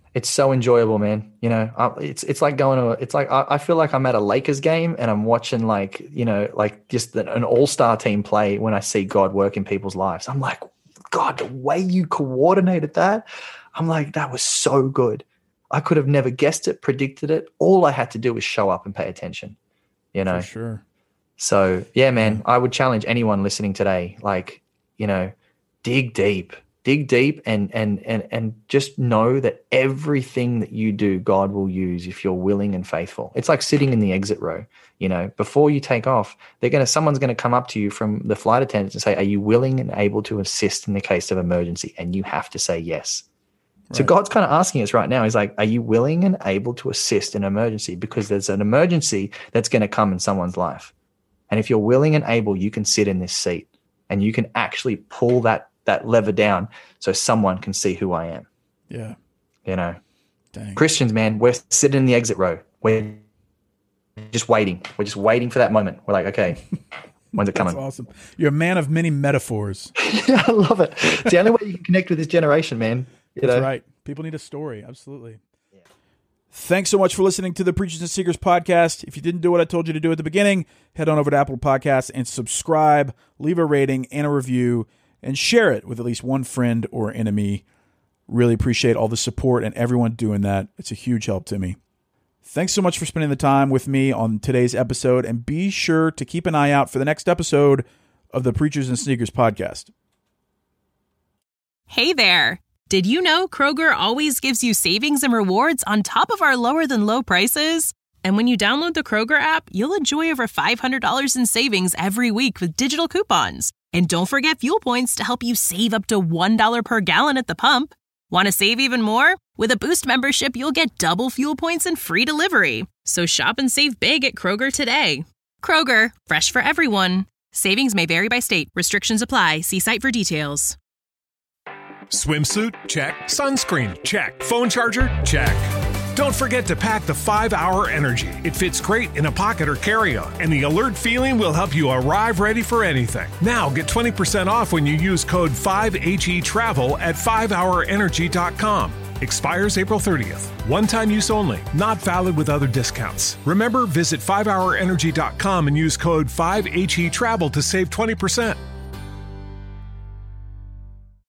S4: It's so enjoyable, man. You know, I, it's it's like going to, it's like, I, I feel like I'm at a Lakers game and I'm watching like, you know, like just an all-star team play when I see God work in people's lives. I'm like, God, the way you coordinated that, I'm like, that was so good. I could have never guessed it, predicted it. All I had to do was show up and pay attention, you know?
S3: For sure.
S4: So yeah, man, I would challenge anyone listening today, like, you know, dig deep. Dig deep and and and and just know that everything that you do, God will use if you're willing and faithful. It's like sitting in the exit row. You know, before you take off, they're gonna someone's gonna come up to you from the flight attendants and say, "Are you willing and able to assist in the case of emergency?" And you have to say yes. Right. So God's kind of asking us right now. He's like, "Are you willing and able to assist in emergency?" Because there's an emergency that's gonna come in someone's life, and if you're willing and able, you can sit in this seat and you can actually pull that. that lever down so someone can see who I am.
S3: Yeah.
S4: You know,
S3: Dang.
S4: Christians, man, we're sitting in the exit row. We're just waiting. We're just waiting for that moment. We're like, okay, when's it coming?
S3: That's awesome. You're a man of many metaphors.
S4: Yeah, I love it. It's the only way you can connect with this generation, man. You
S3: That's
S4: know?
S3: right. People need a story. Absolutely. Yeah. Thanks so much for listening to the Preachers and Seekers podcast. If you didn't do what I told you to do at the beginning, head on over to Apple Podcasts and subscribe, leave a rating and a review, and share it with at least one friend or enemy. Really appreciate all the support and everyone doing that. It's a huge help to me. Thanks so much for spending the time with me on today's episode, and be sure to keep an eye out for the next episode of the Preachers and Sneakers podcast.
S2: Hey there. Did you know Kroger always gives you savings and rewards on top of our lower than low prices? And when you download the Kroger app, you'll enjoy over five hundred dollars in savings every week with digital coupons. And don't forget fuel points to help you save up to one dollar per gallon at the pump. Want to save even more? With a Boost membership, you'll get double fuel points and free delivery. So shop and save big at Kroger today. Kroger, fresh for everyone. Savings may vary by state. Restrictions apply. See site for details.
S5: Swimsuit? Check. Sunscreen? Check. Phone charger? Check. Don't forget to pack the five hour Energy. It fits great in a pocket or carry-on, and the alert feeling will help you arrive ready for anything. Now get twenty percent off when you use code five H E travel at five hour energy dot com. Expires April thirtieth. One-time use only. Not valid with other discounts. Remember, visit five hour energy dot com and use code five H E travel to save twenty percent.